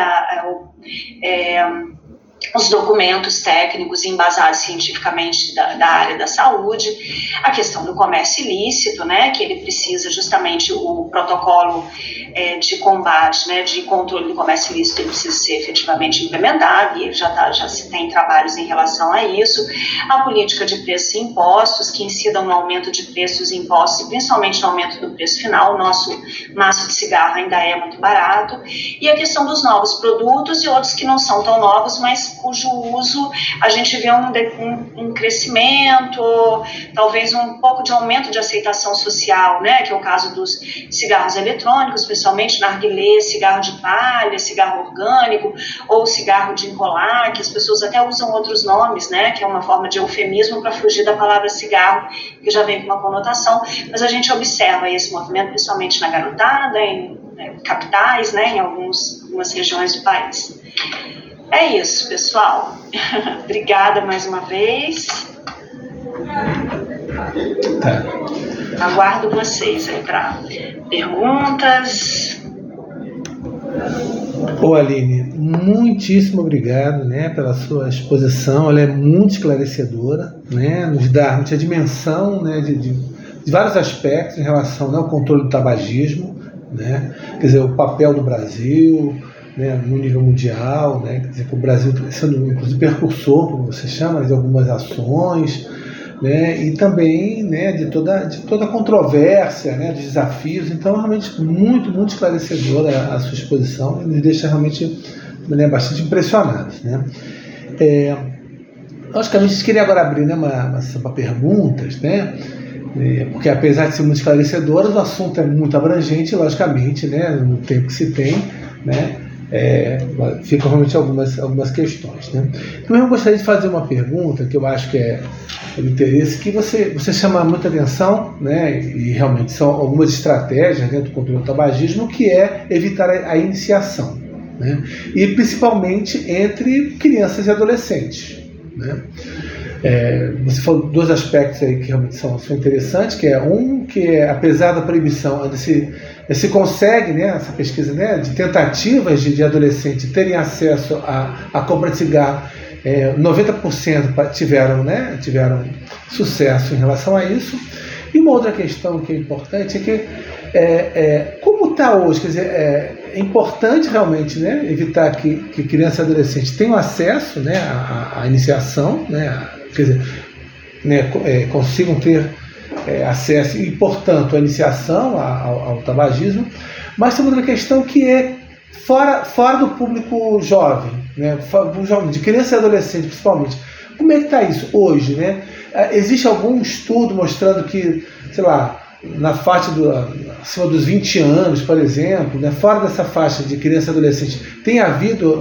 os documentos técnicos embasados cientificamente da área da saúde, a questão do comércio ilícito, né, que ele precisa justamente o protocolo de combate, né, de controle do comércio ilícito, ele precisa ser efetivamente implementado, e já se tem trabalhos em relação a isso, a política de preços e impostos, que incidam no aumento de preços e impostos, e principalmente no aumento do preço final. O nosso maço de cigarro ainda é muito barato, e a questão dos novos produtos e outros que não são tão novos, mas cujo uso a gente vê um crescimento, talvez um pouco de aumento de aceitação social, né, que é o caso dos cigarros eletrônicos, especialmente narguilé, cigarro de palha, cigarro orgânico ou cigarro de encolar, que as pessoas até usam outros nomes, né, que é uma forma de eufemismo para fugir da palavra cigarro, que já vem com uma conotação, mas a gente observa esse movimento principalmente na garotada, em capitais, né, em algumas regiões do país. É isso, pessoal. Obrigada mais uma vez. Tá. Aguardo vocês aí para perguntas. Ô Aline, muitíssimo obrigado, né, pela sua exposição. Ela é muito esclarecedora, né, nos dá muita dimensão, né, de vários aspectos em relação, né, ao controle do tabagismo, né, quer dizer, o papel do Brasil, né, no nível mundial, né, quer dizer, que o Brasil sendo inclusive precursor, como você chama, de algumas ações, né, e também, né, de toda a controvérsia, né, de desafios. Então, realmente muito, muito esclarecedora a sua exposição e nos deixa realmente, né, bastante impressionados, né. logicamente, a gente queria agora abrir, né, uma perguntas, né? Porque apesar de ser muito esclarecedora, o assunto é muito abrangente, logicamente, né, no tempo que se tem, né, ficam realmente algumas questões, né. Então eu gostaria de fazer uma pergunta que eu acho que é de interesse, que você chama muita atenção, né, e realmente são algumas estratégias, né, do controle do tabagismo, que é evitar a iniciação, né, e principalmente entre crianças e adolescentes, né. Você falou dois aspectos aí que realmente são interessantes, que é apesar da proibição, se consegue, né, essa pesquisa, né, de tentativas de adolescentes terem acesso à compra de cigarro, 90% tiveram sucesso em relação a isso. E uma outra questão que é importante é que como está hoje, quer dizer, é importante realmente, né, evitar que crianças e adolescentes tenham acesso, né, à iniciação, né, quer dizer, né, consigam ter acesso e, portanto, a iniciação ao tabagismo, mas tem outra questão que é fora do público jovem, né, de criança e adolescente principalmente. Como é que está isso hoje, né? Existe algum estudo mostrando que, sei lá, na faixa acima dos 20 anos, por exemplo, né, fora dessa faixa de criança e adolescente, tem havido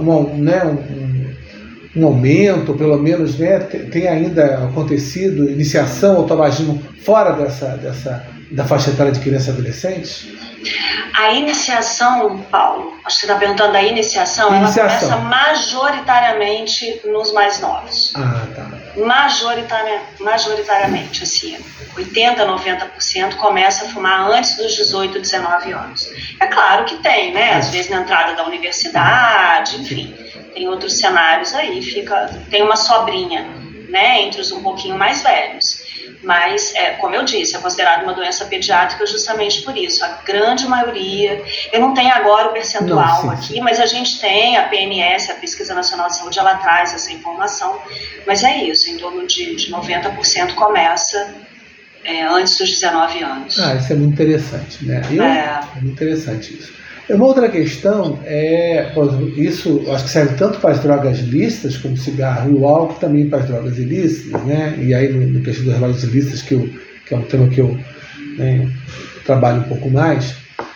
um aumento, pelo menos, né, tem ainda acontecido iniciação ao tabagismo fora da faixa etária de criança e adolescente? A iniciação, Paulo, acho que você está perguntando da iniciação, ela começa majoritariamente nos mais novos. Ah, tá. Majoritariamente, assim, 80%, 90% começa a fumar antes dos 18, 19 anos. É claro que tem, né? Às vezes na entrada da universidade, enfim, tem outros cenários aí, tem uma sobrinha, né, entre os um pouquinho mais velhos. Mas, como eu disse, é considerado uma doença pediátrica justamente por isso. A grande maioria, eu não tenho agora o percentual aqui, mas a gente tem, a PNS, a Pesquisa Nacional de Saúde, ela traz essa informação, mas é isso, em torno de 90% começa antes dos 19 anos. Isso é muito interessante, né? É muito interessante isso. Uma outra questão isso acho que serve tanto para as drogas lícitas, como o cigarro e o álcool, também para as drogas ilícitas, né? E aí no questão das drogas ilícitas, que é um tema que eu trabalho um pouco mais,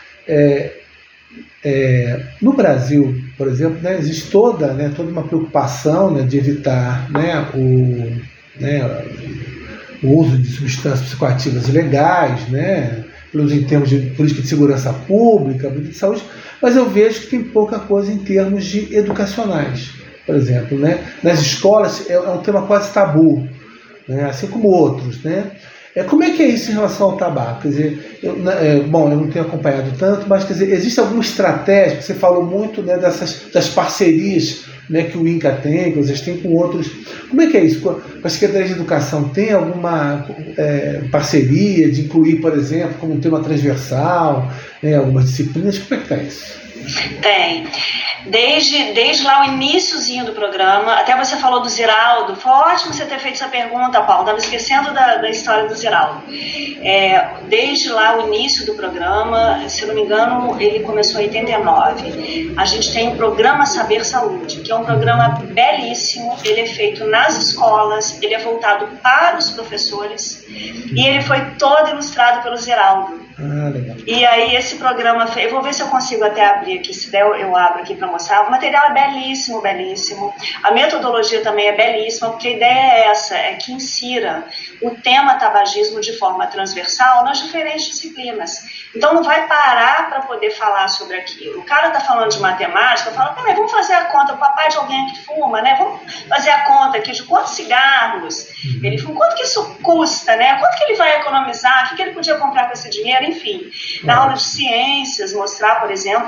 no Brasil, por exemplo, né, existe toda uma preocupação, né, de evitar, né, o uso de substâncias psicoativas ilegais, né, em termos de política de segurança pública, política de saúde, mas eu vejo que tem pouca coisa em termos de educacionais. Por exemplo, né? Nas escolas é um tema quase tabu, né? Assim como outros, né? Como é que é isso em relação ao tabaco? Quer dizer, eu não tenho acompanhado tanto, mas quer dizer, existe alguma estratégia? Você falou muito, né, das parcerias, né, que o INCA tem, que vocês têm com outros. Como é que é isso? Com a Secretaria de Educação tem alguma parceria de incluir, por exemplo, como um tema transversal, né, algumas disciplinas? Como é que está isso? Tem. Desde lá o iniciozinho do programa, até você falou do Ziraldo, foi ótimo você ter feito essa pergunta, Paulo, estava esquecendo da história do Ziraldo. Desde lá o início do programa, se não me engano, ele começou em 89. A gente tem o programa Saber Saúde, que é um programa belíssimo, ele é feito nas escolas, ele é voltado para os professores e ele foi todo ilustrado pelo Ziraldo. Legal. E aí esse programa, eu vou ver se eu consigo até abrir aqui, se der eu abro aqui para mostrar. O material é belíssimo, belíssimo. A metodologia também é belíssima, porque a ideia é que insira o tema tabagismo de forma transversal nas diferentes disciplinas. Então não vai parar para poder falar sobre aquilo. O cara está falando de matemática, fala, peraí, vamos fazer a conta, o papai de alguém que fuma, né? Vamos fazer a conta aqui de quantos cigarros ele fuma, quanto que isso custa, né? Quanto que ele vai economizar, o que ele podia comprar com esse dinheiro, enfim. Na aula de ciências, mostrar, por exemplo,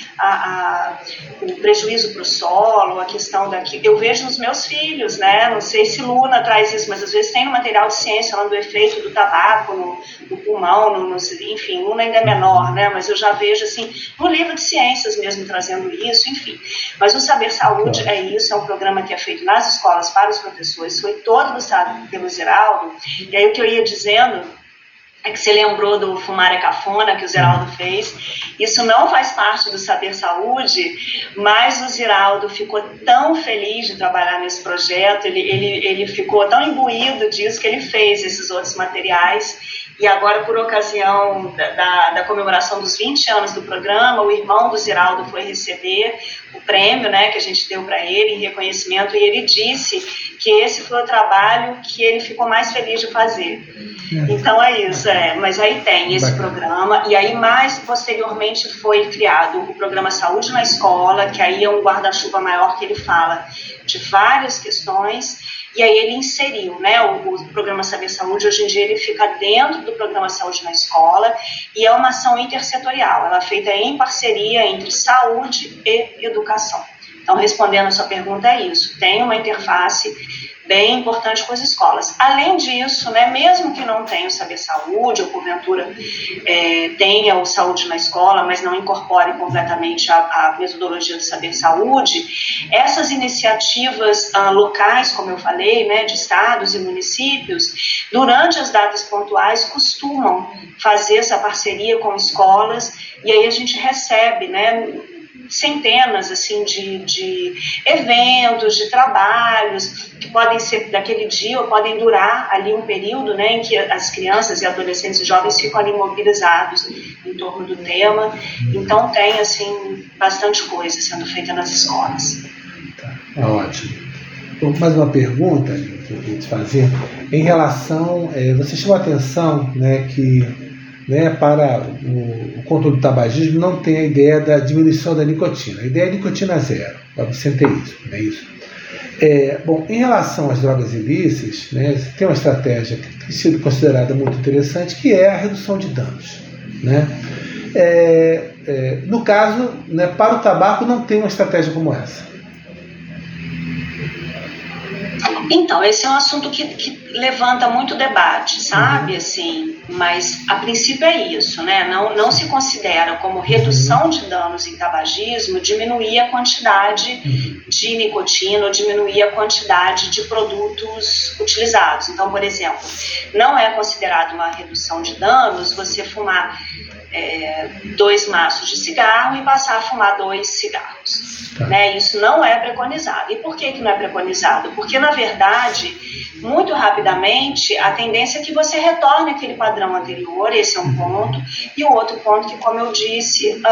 o prejuízo para o solo, a questão daqui. Eu vejo nos meus filhos, né? Não sei se Luna traz isso, mas às vezes tem no material de ciência falando do efeito do tabaco no pulmão, enfim, Luna ainda é menor, né? Mas eu já vejo assim, no livro de ciências mesmo trazendo isso, enfim. Mas o Saber Saúde é isso, é um programa que é feito nas escolas para os professores, foi todo ilustrado pelo Ziraldo. E aí o que eu ia dizendo é que você lembrou do Fumar é Cafona, que o Ziraldo fez. Isso não faz parte do Saber Saúde, mas o Ziraldo ficou tão feliz de trabalhar nesse projeto, ele ficou tão imbuído disso que ele fez esses outros materiais. E agora, por ocasião da comemoração dos 20 anos do programa, o irmão do Ziraldo foi receber o prêmio, né, que a gente deu para ele em reconhecimento, e ele disse que esse foi o trabalho que ele ficou mais feliz de fazer. Então é isso, mas aí tem esse programa, e aí mais posteriormente foi criado o programa Saúde na Escola, que aí é um guarda-chuva maior que ele fala de várias questões. E aí ele inseriu, né, o programa Saber Saúde, hoje em dia ele fica dentro do programa Saúde na Escola, e é uma ação intersetorial, ela é feita em parceria entre saúde e educação. Então, respondendo a sua pergunta, é isso, tem uma interface bem importante com as escolas. Além disso, né, mesmo que não tenha o Saber Saúde, ou porventura tenha o Saúde na Escola, mas não incorpore completamente a metodologia do Saber Saúde, essas iniciativas locais, como eu falei, né, de estados e municípios, durante as datas pontuais, costumam fazer essa parceria com escolas, e aí a gente recebe, né, centenas assim, de eventos, de trabalhos, que podem ser daquele dia ou podem durar ali um período, né, em que as crianças e adolescentes e jovens ficam ali mobilizados em torno do tema. Então tem assim, bastante coisa sendo feita nas escolas. Tá, ótimo. Então, mais uma pergunta que eu queria te fazer. Em relação, você chamou a atenção, né, que para o controle do tabagismo não tem a ideia da diminuição da nicotina. A ideia é nicotina zero, para você ter isso, não é isso? Bom, em relação às drogas ilícitas, né, tem uma estratégia que tem sido considerada muito interessante, que é a redução de danos. Né? No caso, né, para o tabaco não tem uma estratégia como essa. Então, esse é um assunto que levanta muito debate, sabe? Assim, mas a princípio é isso, né? Não se considera como redução de danos em tabagismo diminuir a quantidade de nicotina ou diminuir a quantidade de produtos utilizados. Então, por exemplo, não é considerado uma redução de danos você fumar 2 maços de cigarro e passar a fumar 2 cigarros. Né? Isso não é preconizado. E por que não é preconizado? Porque, na verdade, muito rapidamente, a tendência é que você retorne àquele padrão anterior, esse é um ponto. E o outro ponto que, como eu disse,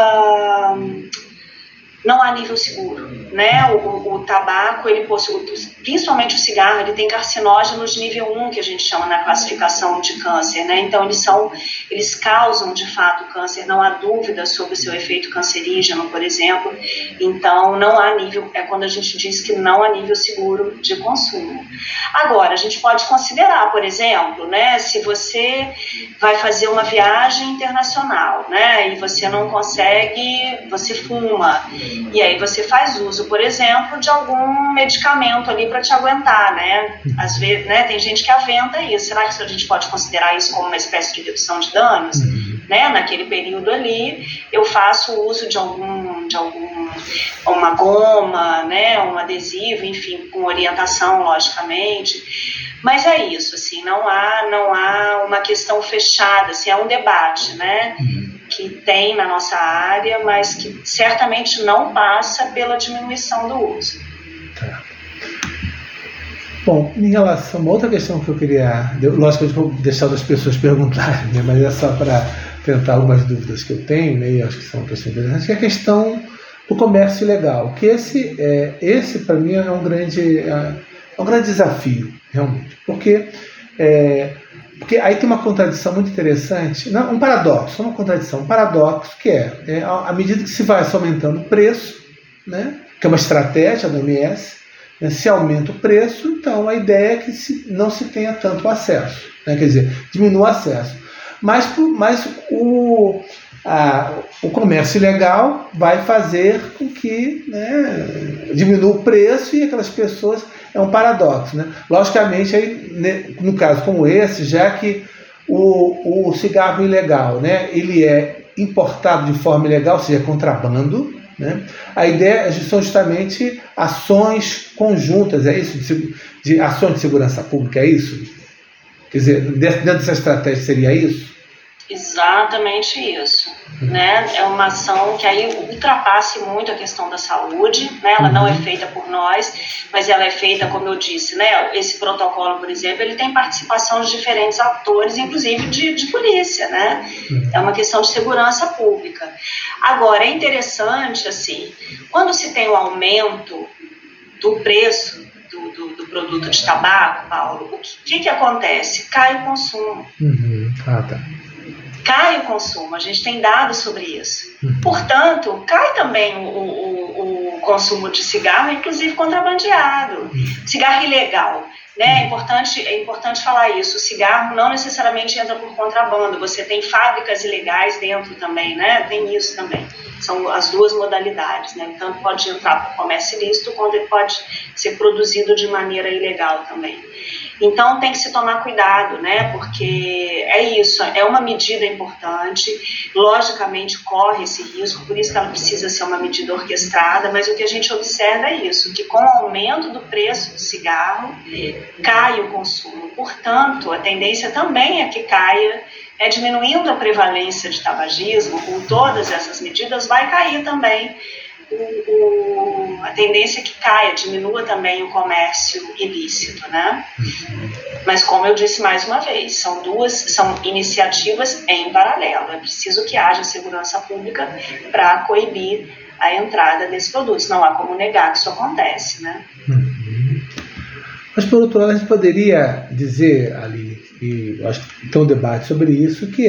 não há nível seguro, né? O tabaco, ele possui, principalmente o cigarro, ele tem carcinógenos de nível 1, que a gente chama na classificação de câncer, né? Então eles causam de fato câncer, não há dúvida sobre o seu efeito cancerígeno, por exemplo. Então não há nível, é quando a gente diz que não há nível seguro de consumo. Agora, a gente pode considerar, por exemplo, né, se você vai fazer uma viagem internacional, né, e você não consegue, você fuma, e aí você faz uso, por exemplo, de algum medicamento ali para te aguentar, né? Às vezes, né, tem gente que aventa isso. Será que a gente pode considerar isso como uma espécie de redução de danos? Né? Naquele período ali, eu faço uso de uma goma, né, um adesivo, enfim, com orientação, logicamente. Mas é isso, assim, não há uma questão fechada, assim, é um debate, né? Que tem na nossa área, mas que certamente não passa pela diminuição do uso. Tá. Bom, em relação a uma outra questão que eu queria... Lógico que eu vou deixar outras pessoas perguntarem, né, mas é só para tentar algumas dúvidas que eu tenho, né, e acho que são outras interessantes, que é a questão do comércio ilegal, que esse para mim é um grande desafio, realmente, porque aí tem uma contradição muito interessante, não, um paradoxo, não uma contradição, um paradoxo que à medida que se vai aumentando o preço, né, que é uma estratégia da OMS, né, se aumenta o preço, então a ideia é que não se tenha tanto acesso, né, quer dizer, diminua o acesso. Mas o comércio ilegal vai fazer com que, né, diminua o preço e aquelas pessoas... É um paradoxo, né? Logicamente, aí, no caso como esse, já que o cigarro ilegal, né, ele é importado de forma ilegal, ou seja, contrabando, né? A ideia são justamente ações conjuntas, é isso? De ações de segurança pública, é isso? Quer dizer, dentro dessa estratégia seria isso? Exatamente isso, né? É uma ação que aí ultrapasse muito a questão da saúde, né? Ela não é feita por nós, mas ela é feita, como eu disse, né? Esse protocolo, por exemplo, ele tem participação de diferentes atores, inclusive de polícia, né? É uma questão de segurança pública. Agora, é interessante, assim, quando se tem um aumento do preço do produto de tabaco, Paulo, o que acontece? Cai o consumo. Tá. Cai o consumo, a gente tem dados sobre isso. Portanto, cai também o consumo de cigarro, inclusive contrabandeado. Cigarro ilegal, né? É importante falar isso. O cigarro não necessariamente entra por contrabando. Você tem fábricas ilegais dentro também, né? Tem isso também. São as duas modalidades, né? Tanto pode entrar por comércio ilícito, quanto ele pode ser produzido de maneira ilegal também. Então tem que se tomar cuidado, né? Porque é isso, é uma medida importante, logicamente corre esse risco, por isso que ela precisa ser uma medida orquestrada, mas o que a gente observa é isso, que com o aumento do preço do cigarro, cai o consumo. Portanto, a tendência também é que caia, diminuindo a prevalência de tabagismo, com todas essas medidas, vai cair também a tendência é que caia, diminua também o comércio ilícito, né? Mas como eu disse mais uma vez, são iniciativas em paralelo. É preciso que haja segurança pública para coibir a entrada desses produtos. Não há como negar que isso acontece, né? Mas por outro lado, a gente poderia dizer, Aline, e eu acho que tem um debate sobre isso, que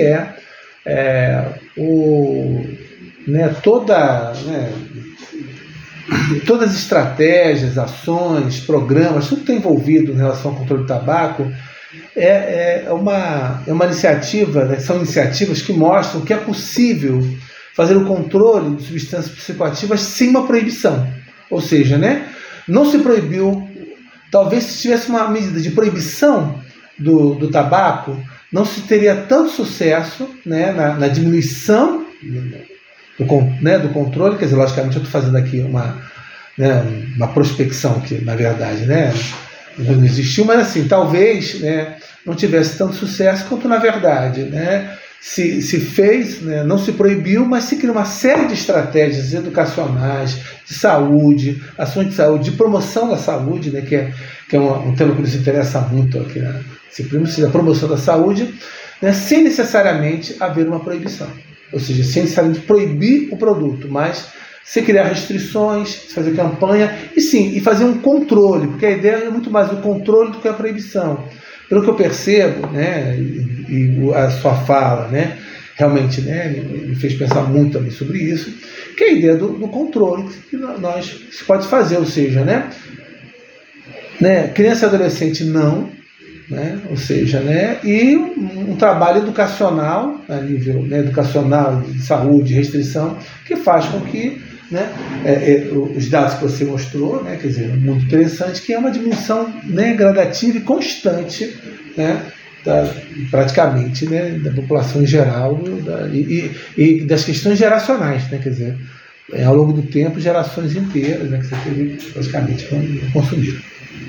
todas as estratégias, ações, programas, tudo que está envolvido em relação ao controle do tabaco é uma iniciativa, né, são iniciativas que mostram que é possível fazer o controle de substâncias psicoativas sem uma proibição. Ou seja, né, não se proibiu, talvez se tivesse uma medida de proibição do tabaco, não se teria tanto sucesso, né, na diminuição do controle. Quer dizer, logicamente eu estou fazendo aqui uma prospecção que, na verdade, né, não existiu, mas assim, talvez, né, não tivesse tanto sucesso quanto, na verdade, né, se fez, né, não se proibiu, mas se criou uma série de estratégias educacionais, de saúde, ações de saúde, de promoção da saúde, né, que é um tema que nos interessa muito aqui, né, a promoção da saúde, né, sem necessariamente haver uma proibição. Ou seja, sem necessariamente proibir o produto, mas se criar restrições, se fazer campanha, e fazer um controle, porque a ideia é muito mais o controle do que a proibição. Pelo que eu percebo, né, e a sua fala, né, realmente, né, me fez pensar muito também sobre isso, que é a ideia do controle que se pode fazer, ou seja, né, criança e adolescente não, né, ou seja, né, e um trabalho educacional, a nível, né, educacional, de saúde, restrição, que faz com que, né, os dados que você mostrou, né, quer dizer, muito interessante, que é uma diminuição, né, gradativa e constante, né, praticamente, né, da população em geral e das questões geracionais, né, quer dizer, ao longo do tempo, gerações inteiras, né, que você teve praticamente consumido.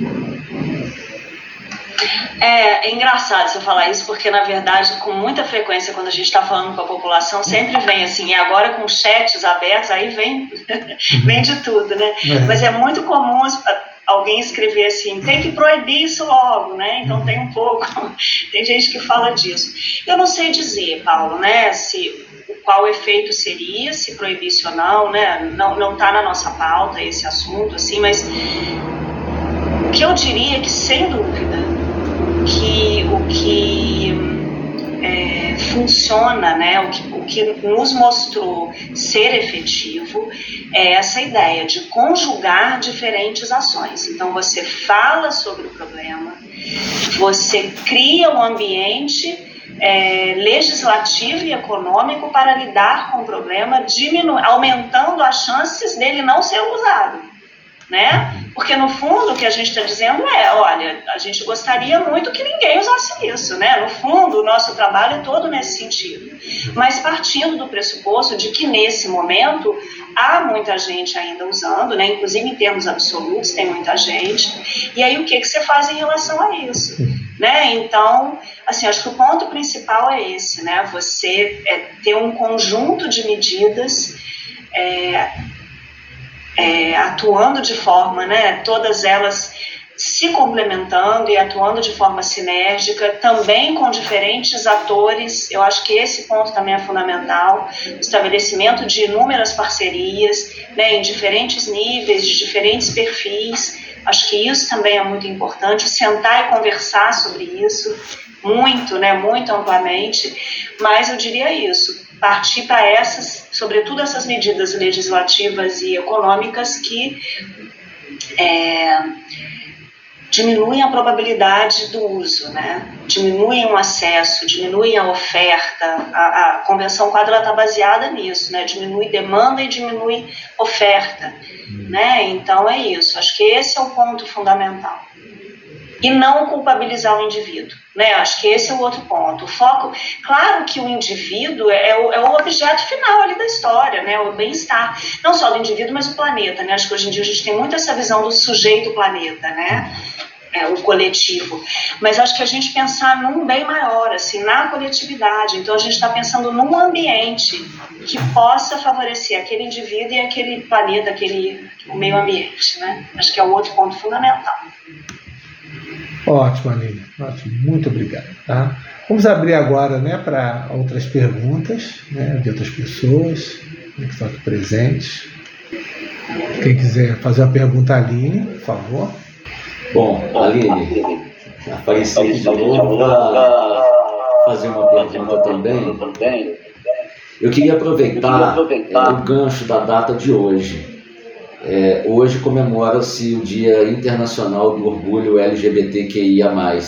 É engraçado você falar isso, porque, na verdade, com muita frequência, quando a gente está falando com a população, sempre vem assim, e agora com chats abertos, aí vem de tudo, né? Mas é muito comum alguém escrever assim, tem que proibir isso logo, né? Então tem um pouco, tem gente que fala disso. Eu não sei dizer, Paulo, né, qual efeito seria, se proibisse ou não, né? Não está na nossa pauta esse assunto, assim, mas o que eu diria é que, sem dúvida, o que funciona, né, o que nos mostrou ser efetivo é essa ideia de conjugar diferentes ações. Então você fala sobre o problema, você cria um ambiente legislativo e econômico para lidar com o problema, aumentando as chances dele não ser usado, né? Porque no fundo o que a gente está dizendo olha, a gente gostaria muito que ninguém usasse isso, né? No fundo o nosso trabalho é todo nesse sentido, mas partindo do pressuposto de que nesse momento há muita gente ainda usando, né? Inclusive em termos absolutos tem muita gente, e aí o que você faz em relação a isso, né? Então assim, acho que o ponto principal é esse, né? Você ter um conjunto de medidas atuando de forma, né? Todas elas se complementando e atuando de forma sinérgica, também com diferentes atores. Eu acho que esse ponto também é fundamental, o estabelecimento de inúmeras parcerias, né, em diferentes níveis, de diferentes perfis. Acho que isso também é muito importante, sentar e conversar sobre isso, muito, né, muito amplamente, mas eu diria isso, partir para essas, sobretudo essas medidas legislativas e econômicas que diminuem a probabilidade do uso, né? Diminuem o acesso, diminuem a oferta. A Convenção Quadro está baseada nisso, né? Diminui demanda e diminui oferta, né? Então é isso, acho que esse é o ponto fundamental. E não culpabilizar o indivíduo, né? Acho que esse é o outro ponto. O foco, claro que o indivíduo é o objeto final ali da história, né? O bem-estar, não só do indivíduo, mas do planeta, né? Acho que hoje em dia a gente tem muito essa visão do sujeito-planeta, né? O coletivo. Mas acho que a gente pensar num bem maior, assim, na coletividade. Então a gente está pensando num ambiente que possa favorecer aquele indivíduo e aquele planeta, o meio ambiente, né? Acho que é o outro ponto fundamental. Ótimo, Aline. Ótimo. Muito obrigado. Tá? Vamos abrir agora, né, para outras perguntas, né, de outras pessoas, né, que estão aqui presentes. Quem quiser fazer uma pergunta à Aline, por favor. Bom, Aline, apareci aqui de novo para fazer uma pergunta também. Eu queria aproveitar o gancho da data de hoje. Hoje comemora-se o Dia Internacional do Orgulho LGBTQIA+.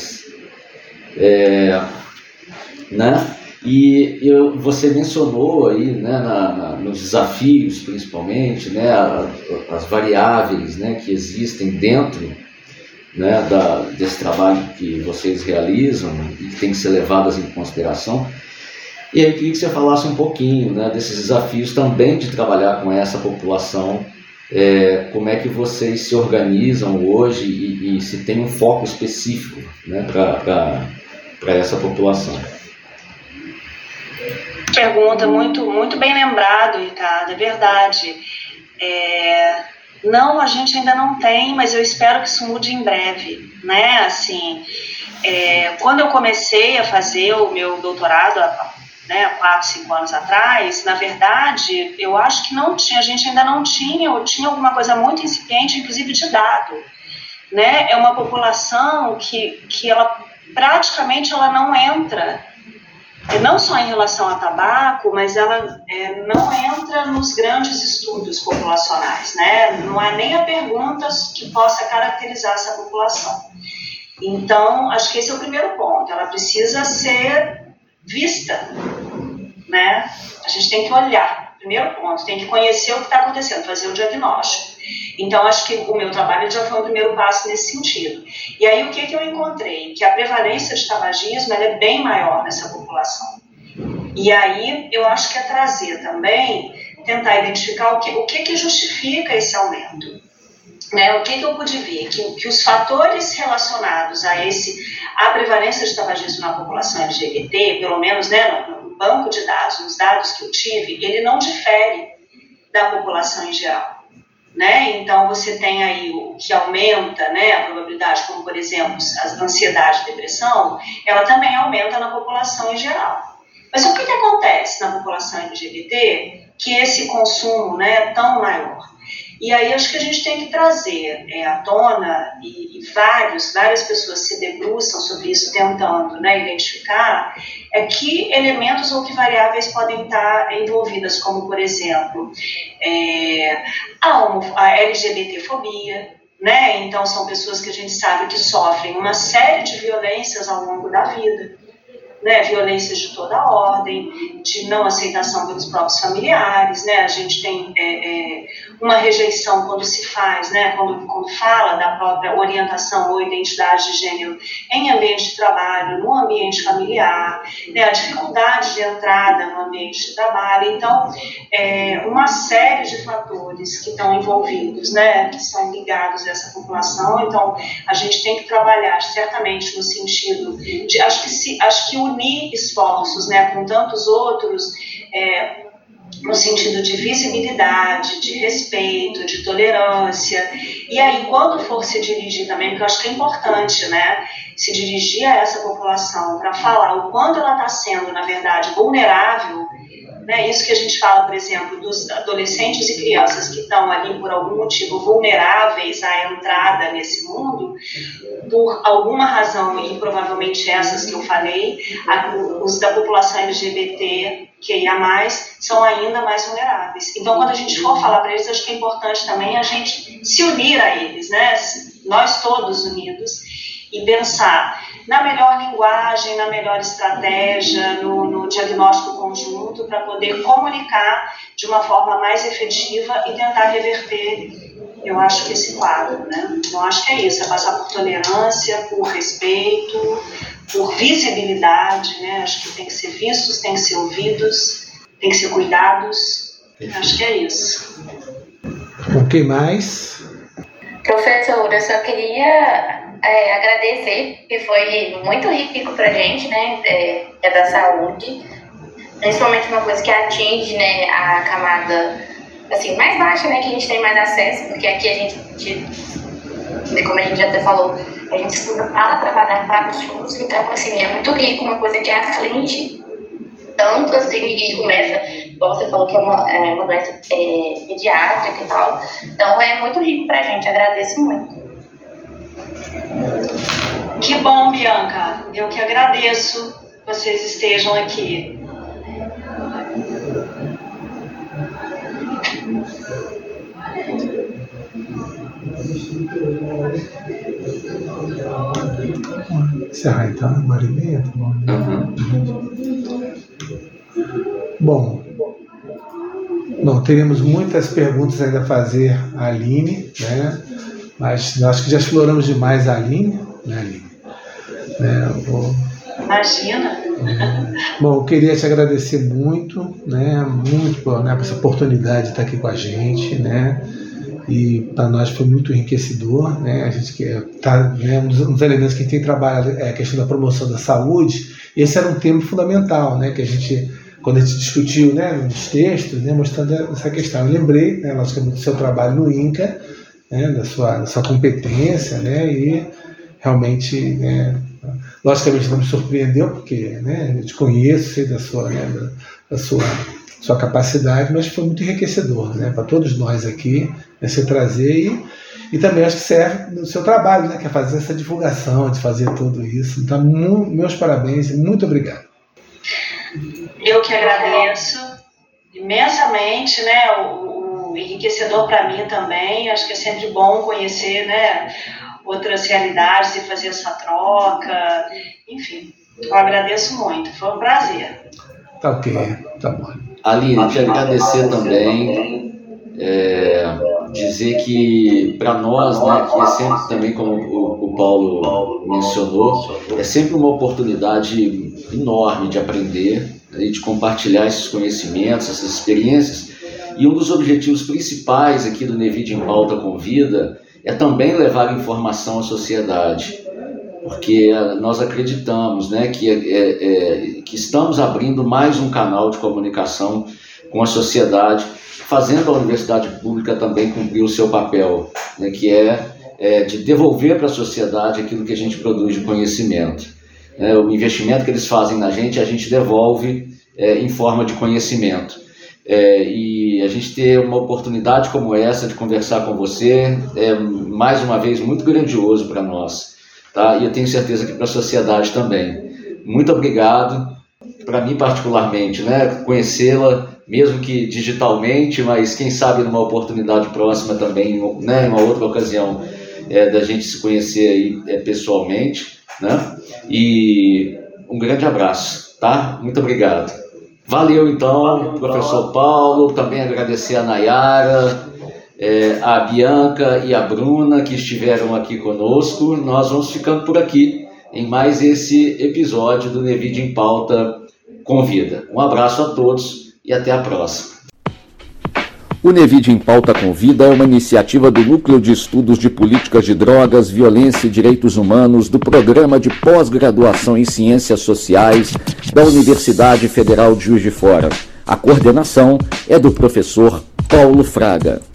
Né? E você mencionou aí, né, nos desafios, principalmente, né, as variáveis, né, que existem dentro, né, desse trabalho que vocês realizam e que tem que ser levadas em consideração. E aí eu queria que você falasse um pouquinho, né, desses desafios também de trabalhar com essa população. Como é que vocês se organizam hoje e se tem um foco específico, né, para essa população? Pergunta muito, muito bem lembrado, Ricardo, é verdade. Não, a gente ainda não tem, mas eu espero que isso mude em breve, né? Assim, quando eu comecei a fazer o meu doutorado, né, 4, 5 anos atrás, na verdade, eu acho que a gente ainda não tinha, ou tinha alguma coisa muito incipiente, inclusive de dado, né? É uma população que ela praticamente ela não entra, não só em relação a tabaco, mas ela não entra nos grandes estudos populacionais, né? Não há nem a pergunta que possa caracterizar essa população. Então, acho que esse é o primeiro ponto, ela precisa ser vista, né? A gente tem que olhar, primeiro ponto, tem que conhecer o que está acontecendo, fazer o diagnóstico. Então, acho que o meu trabalho já foi o primeiro passo nesse sentido. E aí, o que eu encontrei? Que a prevalência de tabagismo ela é bem maior nessa população. E aí, eu acho que é trazer também, tentar identificar o que justifica esse aumento. Né? O que eu pude ver? Que os fatores relacionados à prevalência de tabagismo na população LGBT, pelo menos, né, no banco de dados, nos dados que eu tive, ele não difere da população em geral. Né? Então, você tem aí o que aumenta, né, a probabilidade, como, por exemplo, a ansiedade e depressão, ela também aumenta na população em geral. Mas o que acontece na população LGBT que esse consumo, né, é tão maior? E aí acho que a gente tem que trazer à tona, e várias pessoas se debruçam sobre isso, tentando, né, identificar que elementos ou que variáveis podem estar envolvidas, como, por exemplo, a LGBTfobia, né? Então são pessoas que a gente sabe que sofrem uma série de violências ao longo da vida, né, violências de toda a ordem, de não aceitação pelos próprios familiares, né, a gente tem uma rejeição quando se faz, né, quando fala da própria orientação ou identidade de gênero em ambiente de trabalho, no ambiente familiar, né, a dificuldade de entrada no ambiente de trabalho. Então, uma série de fatores atores que estão envolvidos, né, que são ligados a essa população. Então, a gente tem que trabalhar certamente no sentido de, acho que unir esforços, né, com tantos outros, no sentido de visibilidade, de respeito, de tolerância. E aí, quando for se dirigir também, porque eu acho que é importante, né, se dirigir a essa população para falar o quanto ela está sendo, na verdade, vulnerável, né, isso que a gente fala, por exemplo, dos adolescentes e crianças que estão ali por algum motivo vulneráveis à entrada nesse mundo, por alguma razão, e provavelmente essas que eu falei, os da população LGBT, que a mais, são ainda mais vulneráveis. Então, quando a gente for falar para eles, acho que é importante também a gente se unir a eles, né? Nós todos unidos, e pensar na melhor linguagem, na melhor estratégia, no diagnóstico conjunto, para poder comunicar de uma forma mais efetiva e tentar reverter, eu acho, que esse quadro, né? Então, acho que é isso, é passar por tolerância, por respeito, por visibilidade, né? Acho que tem que ser vistos, tem que ser ouvidos, tem que ser cuidados. Acho que é isso. O que mais? Professora, eu só queria agradecer, que foi muito rico pra gente, né? É da saúde, principalmente uma coisa que atinge, né, a camada assim, mais baixa, né? Que a gente tem mais acesso, porque aqui a gente, como a gente já até falou, a gente estuda para trabalhar para os SUS, então, assim, é muito rico, uma coisa que aflige tanto, assim, e começa, igual você falou, que é uma doença pediátrica e tal, então é muito rico pra gente, agradeço muito. Que bom, Bianca, eu que agradeço que vocês estejam aqui. Encerrar então, 1h30, tá bom? Bom, teremos muitas perguntas ainda a fazer à Aline, né? Mas acho que já exploramos demais a Aline, né, Aline? Imagina! Bom, eu queria te agradecer muito, né, por essa oportunidade de estar aqui com a gente, né? E para nós foi muito enriquecedor, né? A gente que está, né, um dos elementos que a gente tem trabalhado é a questão da promoção da saúde. Esse era um tema fundamental, né? Que a gente, quando a gente discutiu, né, nos textos, né, mostrando essa questão. Eu lembrei, né, logicamente, do seu trabalho no INCA, né, da sua competência, né? E realmente, né, logicamente não me surpreendeu, porque, né, eu te conheço, sei da sua, né, da sua capacidade, mas foi muito enriquecedor, né, para todos nós aqui, né, você trazer e também acho que serve no seu trabalho, né, que é fazer essa divulgação, de fazer tudo isso. Então, meus parabéns e muito obrigado. Eu que agradeço imensamente, né, o enriquecedor para mim também. Acho que é sempre bom conhecer, né, outras realidades e fazer essa troca. Enfim, eu agradeço muito, foi um prazer. Tá ok, tá bom. Aline, te agradecer também, dizer que para nós, né, que é sempre também, como o Paulo mencionou, é sempre uma oportunidade enorme de aprender e de compartilhar esses conhecimentos, essas experiências. E um dos objetivos principais aqui do Nevide em Pauta Convida é também levar informação à sociedade, porque nós acreditamos, né, que estamos abrindo mais um canal de comunicação com a sociedade, fazendo a universidade pública também cumprir o seu papel, né, que é de devolver para a sociedade aquilo que a gente produz de conhecimento. O investimento que eles fazem na gente, a gente devolve em forma de conhecimento. E a gente ter uma oportunidade como essa de conversar com você é, mais uma vez, muito grandioso para nós, tá? E eu tenho certeza que para a sociedade também. Muito obrigado, para mim particularmente, né? Conhecê-la, mesmo que digitalmente, mas quem sabe numa oportunidade próxima também, né? Em uma outra ocasião, da gente se conhecer aí pessoalmente, né? E um grande abraço, tá? Muito obrigado. Valeu então, professor Paulo, também agradecer a Nayara, a Bianca e a Bruna que estiveram aqui conosco. Nós vamos ficando por aqui em mais esse episódio do Nevide em Pauta Convida. Um abraço a todos e até a próxima. O Nevide em Pauta com Vida é uma iniciativa do Núcleo de Estudos de Políticas de Drogas, Violência e Direitos Humanos do Programa de Pós-Graduação em Ciências Sociais da Universidade Federal de Juiz de Fora. A coordenação é do professor Paulo Fraga.